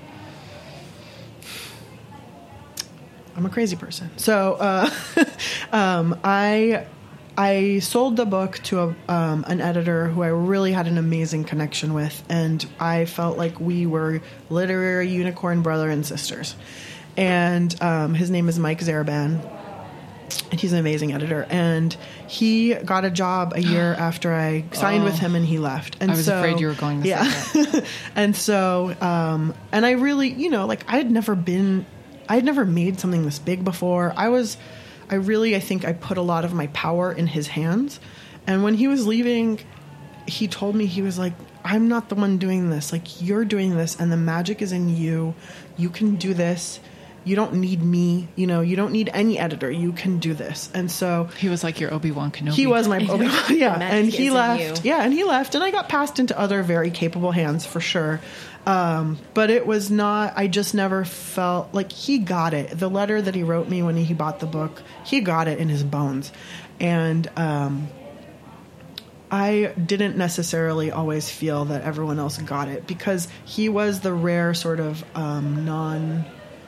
S4: I'm a crazy person. So, uh, um, I. I sold the book to a, um, an editor who I really had an amazing connection with, and I felt like we were literary unicorn brother and sisters. And um, his name is Mike Zaraban, and he's an amazing editor. And he got a job a year after I signed oh, with him, and he left. And
S2: I was
S4: so,
S2: afraid you were going to
S4: yeah.
S2: say that.
S4: And so, um, and I really, you know, like I had never been, I had never made something this big before. I was... I really, I think I put a lot of my power in his hands. And when he was leaving, he told me, he was like, I'm not the one doing this. Like, you're doing this, and the magic is in you. You can do this. you don't need me, you know, you don't need any editor. You can do this. And so
S2: He was like your Obi-Wan Kenobi.
S4: he was my Obi-Wan, yeah.
S7: magic
S4: And
S7: is
S4: he
S7: in
S4: left,
S7: you.
S4: yeah, and he left, and I got passed into other very capable hands for sure. Um, but it was not, I just never felt like he got it. The letter that he wrote me when he bought the book, he got it in his bones. And, um, I didn't necessarily always feel that everyone else got it because he was the rare sort of, um, non,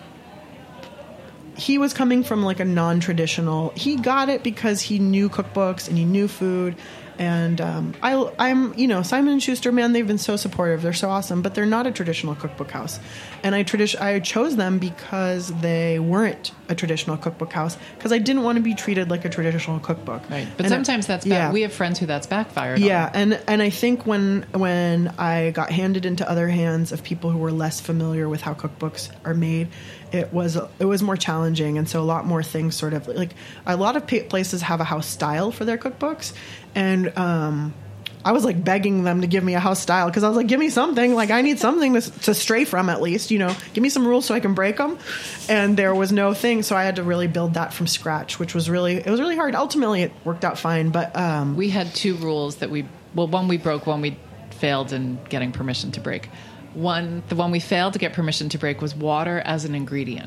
S4: he was coming from like a non-traditional, he got it because he knew cookbooks and he knew food. And um, I, I'm, you know, Simon and Schuster, man, they've been so supportive. They're so awesome, but they're not a traditional cookbook house. And I tradi- I chose them because they weren't a traditional cookbook house because I didn't want to be treated like a traditional cookbook.
S2: Right. But
S4: And
S2: sometimes
S4: it-
S2: that's
S4: yeah.
S2: back. We have friends who that's backfired
S4: Yeah,
S2: on.
S4: and and I think when when I got handed into other hands of people who were less familiar with how cookbooks are made, it was it was more challenging, and so a lot more things sort of like a lot of pa- places have a house style for their cookbooks, and um, I was like begging them to give me a house style because I was like, give me something, like I need something to, to stray from at least, you know, give me some rules so I can break them, and there was no thing, so I had to really build that from scratch, which was really it was really hard. Ultimately, it worked out fine, but um,
S2: We had two rules that we, well, one we broke, one we failed in getting permission to break. One, the one we failed to get permission to break was water as an ingredient.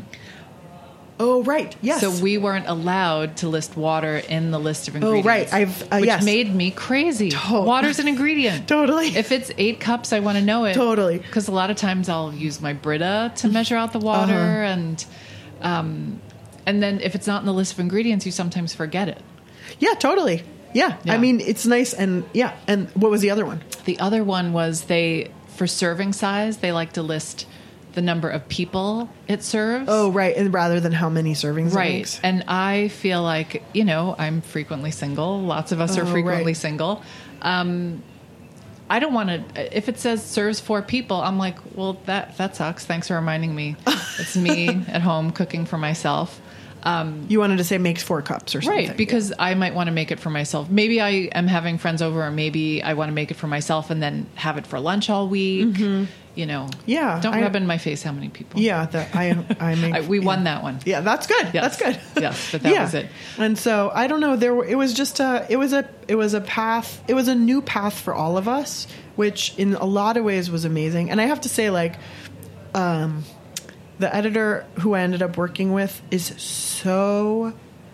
S4: oh right, yes,
S2: So we weren't allowed to list water in the list of
S4: Oh,
S2: ingredients.
S4: right. I've- uh,
S2: which
S4: yes.
S2: made me crazy.
S4: To-
S2: Water's an ingredient.
S4: Totally.
S2: If it's eight cups, I want to know it.
S4: Totally.
S2: Because a lot of times I'll use my Brita to measure out the water,
S4: Uh-huh.
S2: and um, and then if it's not in the list of ingredients, you sometimes forget it.
S4: Yeah, totally. Yeah.
S2: Yeah.
S4: I mean, it's nice. And yeah. And what was the other one?
S2: The other one was they, for serving size, they like to list the number of people it serves.
S4: Oh, right. And rather than how many servings it
S2: Right.
S4: makes.
S2: And I feel like, you know, I'm frequently single. Lots of us are
S4: Oh,
S2: frequently
S4: right.
S2: single. Um, I don't want to, if it says serves four people, I'm like, well, that, that sucks. Thanks for reminding me. It's me at home cooking for myself. Um,
S4: You wanted to say makes four cups or something.
S2: Right, because I might want to make it for myself. Maybe I am having friends over, or maybe I want to make it for myself and then have it for lunch all week. You know,
S4: Mm-hmm. Yeah,
S2: Don't
S4: I-
S2: rub in my face how many people.
S4: Yeah. That I, I make.
S2: I, we
S4: yeah.
S2: won that one.
S4: Yeah, that's good.
S2: Yes.
S4: That's good.
S2: Yes, but that
S4: Yeah.
S2: was it.
S4: And so I don't know. There, were, it was just a. It was a. It was a path. It was a new path for all of us, which in a lot of ways was amazing. And I have to say, like, um, the editor who I ended up working with is so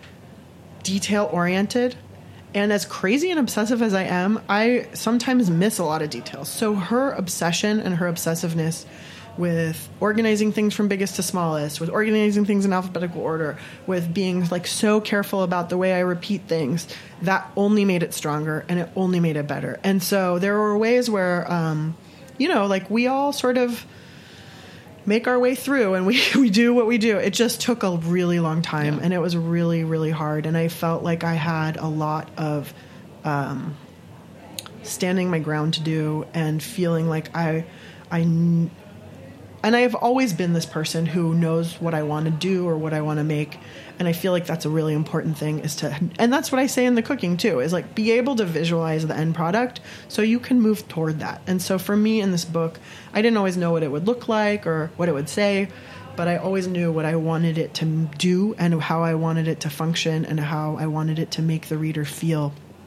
S4: detail oriented. And as crazy and obsessive as I am, I sometimes miss a lot of details. So her obsession and her obsessiveness with organizing things from biggest to smallest, with organizing things in alphabetical order, with being like so careful about the way I repeat things, that only made it stronger and it only made it better. And so there were ways where, um, you know, like we all sort of make our way through and we, we do what we do. It just took a really long time,
S2: Yeah.
S4: and it was really, really hard. And I felt like I had a lot of um, standing my ground to do and feeling like I, I, kn- and I've always been this person who knows what I want to do or what I want to make. And I feel like that's a really important thing is to, and that's what I say in the cooking too, is like be able to visualize the end product so you can move toward that. And so for me in this book, I didn't always know what it would look like or what it would say, but I always knew what I wanted it to do and how I wanted it to function and how I wanted it to make the reader feel.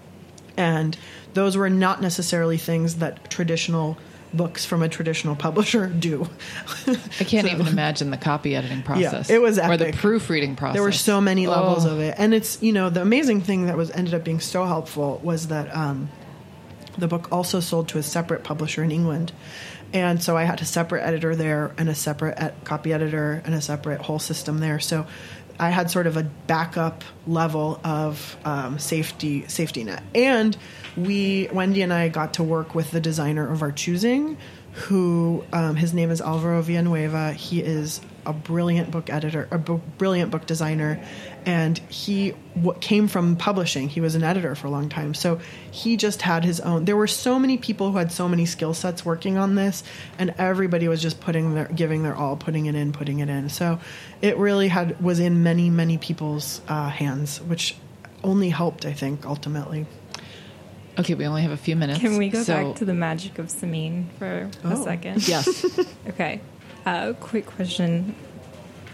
S4: And those were not necessarily things that traditional books from a traditional publisher do.
S2: I can't even imagine the copy editing process.
S4: it was
S2: Or the
S4: epic.
S2: proofreading process.
S4: There were so many levels
S2: Oh.
S4: of it. And it's, you know, the amazing thing that was ended up being so helpful was that um, the book also sold to a separate publisher in England. And so I had a separate editor there and a separate ed- copy editor and a separate whole system there. So I had sort of a backup level of um, safety safety net. And we, Wendy and I, got to work with the designer of our choosing, who um, his name is Alvaro Villanueva. He is a brilliant book editor, a b- brilliant book designer, and he w- came from publishing. He was an editor for a long time, so he just had his own. There were so many people who had so many skill sets working on this, and everybody was just putting their, giving their all, putting it in, putting it in. So it really had was in many, many people's uh, hands, which only helped, I think, ultimately.
S2: Okay, we only have a few minutes.
S3: Can we go
S2: so-
S3: back to the magic of Samin for a
S4: Oh.
S3: second?
S2: Yes.
S3: Okay. Uh, quick question.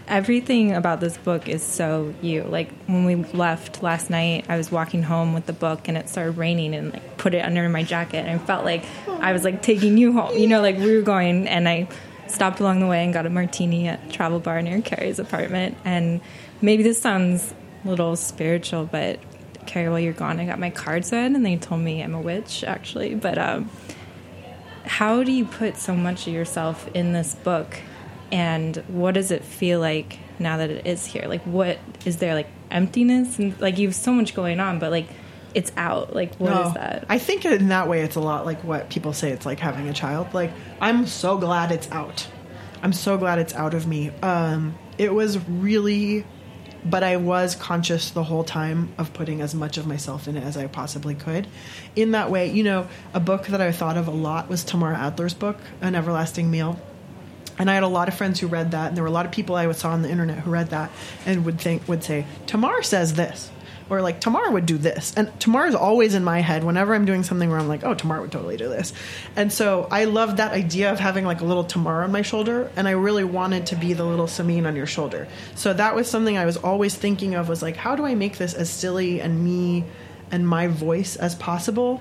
S3: everything about this book is so you. Like when we left last night, I was walking home with the book and it started raining and like put it under my jacket and I felt like I was like taking you home. You know, like we were going and I stopped along the way and got a martini at Travel Bar near Carrie's apartment. And maybe this sounds a little spiritual, but Carrie, while you're gone, I got my cards read and they told me I'm a witch actually. But um, how do you put so much of yourself in this book? And what does it feel like now that it is here? Like, what is there, like, emptiness? And, like, you have so much going on, but, like, it's out. Like, what
S4: no,
S3: is that?
S4: I think in that way it's a lot like what people say it's like having a child. Like, I'm so glad it's out. I'm so glad it's out of me. Um, it was really... But I was conscious the whole time of putting as much of myself in it as I possibly could. In that way, you know, a book that I thought of a lot was Tamar Adler's book, An Everlasting Meal. And I had a lot of friends who read that, and there were a lot of people I saw on the internet who read that and would think, would say, Tamar says this, or like Tamar would do this. And Tamar is always in my head whenever I'm doing something where I'm like, oh, Tamar would totally do this. And so I loved that idea of having like a little Tamar on my shoulder, and I really wanted to be the little Samin on your shoulder. So that was something I was always thinking of, was like, how do I make this as silly and me and my voice as possible?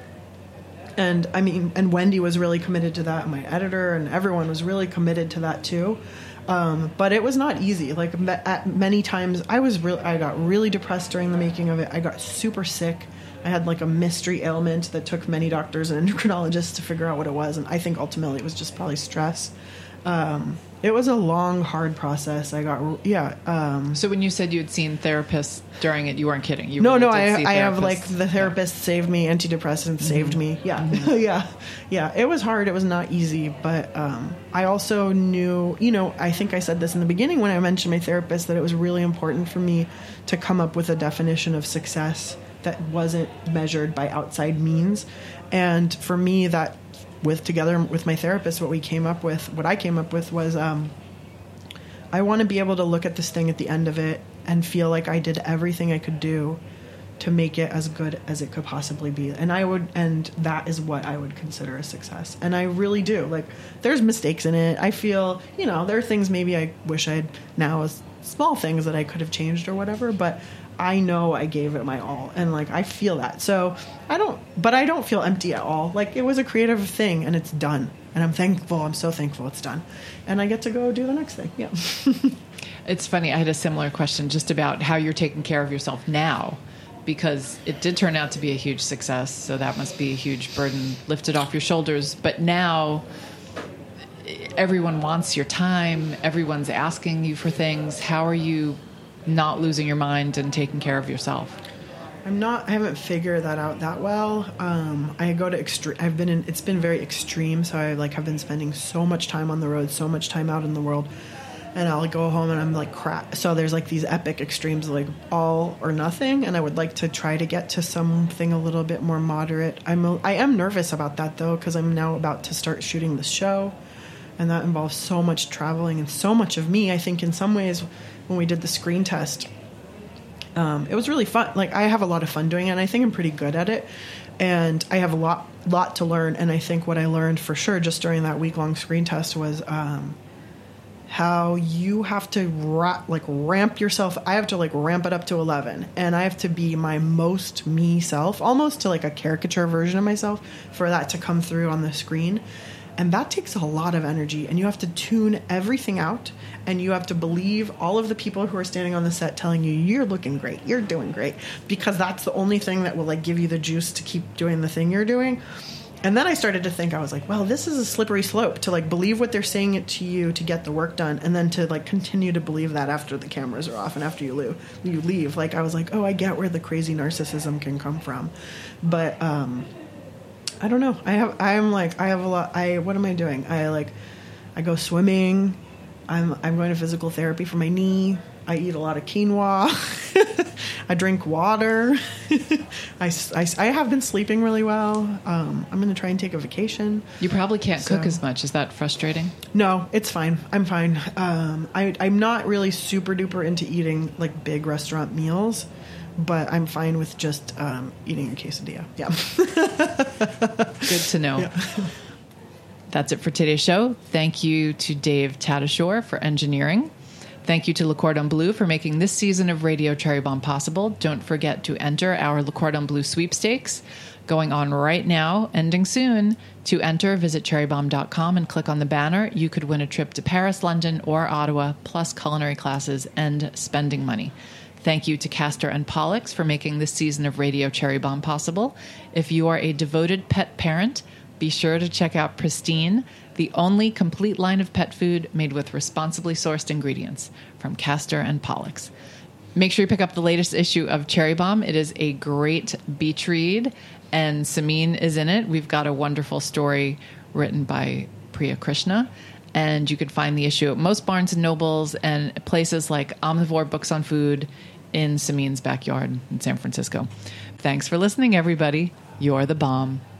S4: And I mean, and Wendy was really committed to that, and my editor, and everyone was really committed to that too. Um, but it was not easy. Like at many times, I was really, I got really depressed during the making of it. I got super sick. I had like a mystery ailment that took many doctors and endocrinologists to figure out what it was, and I think ultimately it was just probably stress. Um, it was a long, hard process. I got, yeah. Um,
S2: so when you said you had seen therapists during it, you weren't kidding. You
S4: no,
S2: really
S4: no,
S2: did
S4: I,
S2: see
S4: I have
S2: therapists.
S4: like the therapist yeah. saved me, antidepressants mm-hmm. saved me. Yeah, mm-hmm. yeah, yeah. It was hard. It was not easy, but um, I also knew, you know, I think I said this in the beginning when I mentioned my therapist, that it was really important for me to come up with a definition of success that wasn't measured by outside means. And for me, that with together with my therapist, what we came up with, what I came up with was, um, I want to be able to look at this thing at the end of it and feel like I did everything I could do to make it as good as it could possibly be. And I would, and that is what I would consider a success. And I really do. Like, there's mistakes in it. I feel, you know, there are things maybe I wish I'd now, as small things that I could have changed or whatever, but I know I gave it my all, and like I feel that. So I don't, but I don't feel empty at all. Like, it was a creative thing, and it's done, and I'm thankful. I'm so thankful it's done, and I get to go do the next thing. Yeah.
S2: It's funny. I had a similar question just about how you're taking care of yourself now, because it did turn out to be a huge success. So that must be a huge burden lifted off your shoulders. But now everyone wants your time. Everyone's asking you for things. How are you not losing your mind and taking care of yourself?
S4: I'm not, I haven't figured that out that well. Um, I go to extreme, I've been in, it's been very extreme. So I like have been spending so much time on the road, so much time out in the world, and I'll go home and I'm like crap. So there's like these epic extremes, like all or nothing. And I would like to try to get to something a little bit more moderate. I'm, a, I am nervous about that though, because I'm now about to start shooting the show, and that involves so much traveling and so much of me. I think in some ways, when we did the screen test, um, it was really fun. Like, I have a lot of fun doing it, and I think I'm pretty good at it. And I have a lot, lot to learn. And I think what I learned for sure just during that week long screen test was um, how you have to ra- like ramp yourself. I have to like ramp it up to eleven, and I have to be my most me self, almost to like a caricature version of myself, for that to come through on the screen. And that takes a lot of energy, and you have to tune everything out, and you have to believe all of the people who are standing on the set telling you, you're looking great, you're doing great, because that's the only thing that will like give you the juice to keep doing the thing you're doing. And then I started to think, I was like, well, this is a slippery slope to like believe what they're saying it to you to get the work done, and then to like continue to believe that after the cameras are off and after you leave. You leave. Like, I was like, oh, I get where the crazy narcissism can come from, but um, I don't know. I have. I'm like. I have a lot. I. What am I doing? I like. I go swimming. I'm. I'm going to physical therapy for my knee. I eat a lot of quinoa. I drink water. I, I, I have been sleeping really well. Um, I'm going to try and take a vacation.
S2: You probably can't
S4: so,
S2: cook as much. Is that frustrating?
S4: No, it's fine. I'm fine. Um, I, I'm not really super duper into eating like big restaurant meals, but I'm fine with just um, eating a quesadilla. Yeah.
S2: Good to know. Yeah. That's it for today's show. Thank you to Dave Tatasciore for engineering. Thank you to Le Cordon Bleu for making this season of Radio Cherry Bombe possible. Don't forget to enter our Le Cordon Bleu sweepstakes going on right now, ending soon. To enter, visit cherry bombe dot com and click on the banner. You could win a trip to Paris, London, or Ottawa, plus culinary classes and spending money. Thank you to Castor and Pollux for making this season of Radio Cherry Bombe possible. If you are a devoted pet parent, be sure to check out Pristine, the only complete line of pet food made with responsibly sourced ingredients from Castor and Pollux. Make sure you pick up the latest issue of Cherry Bombe. It is a great beach read, and Samin is in it. We've got a wonderful story written by Priya Krishna, and you can find the issue at most Barnes and Nobles and places like Omnivore Books on Food in Samin's backyard in San Francisco. Thanks for listening, everybody. You're the bomb.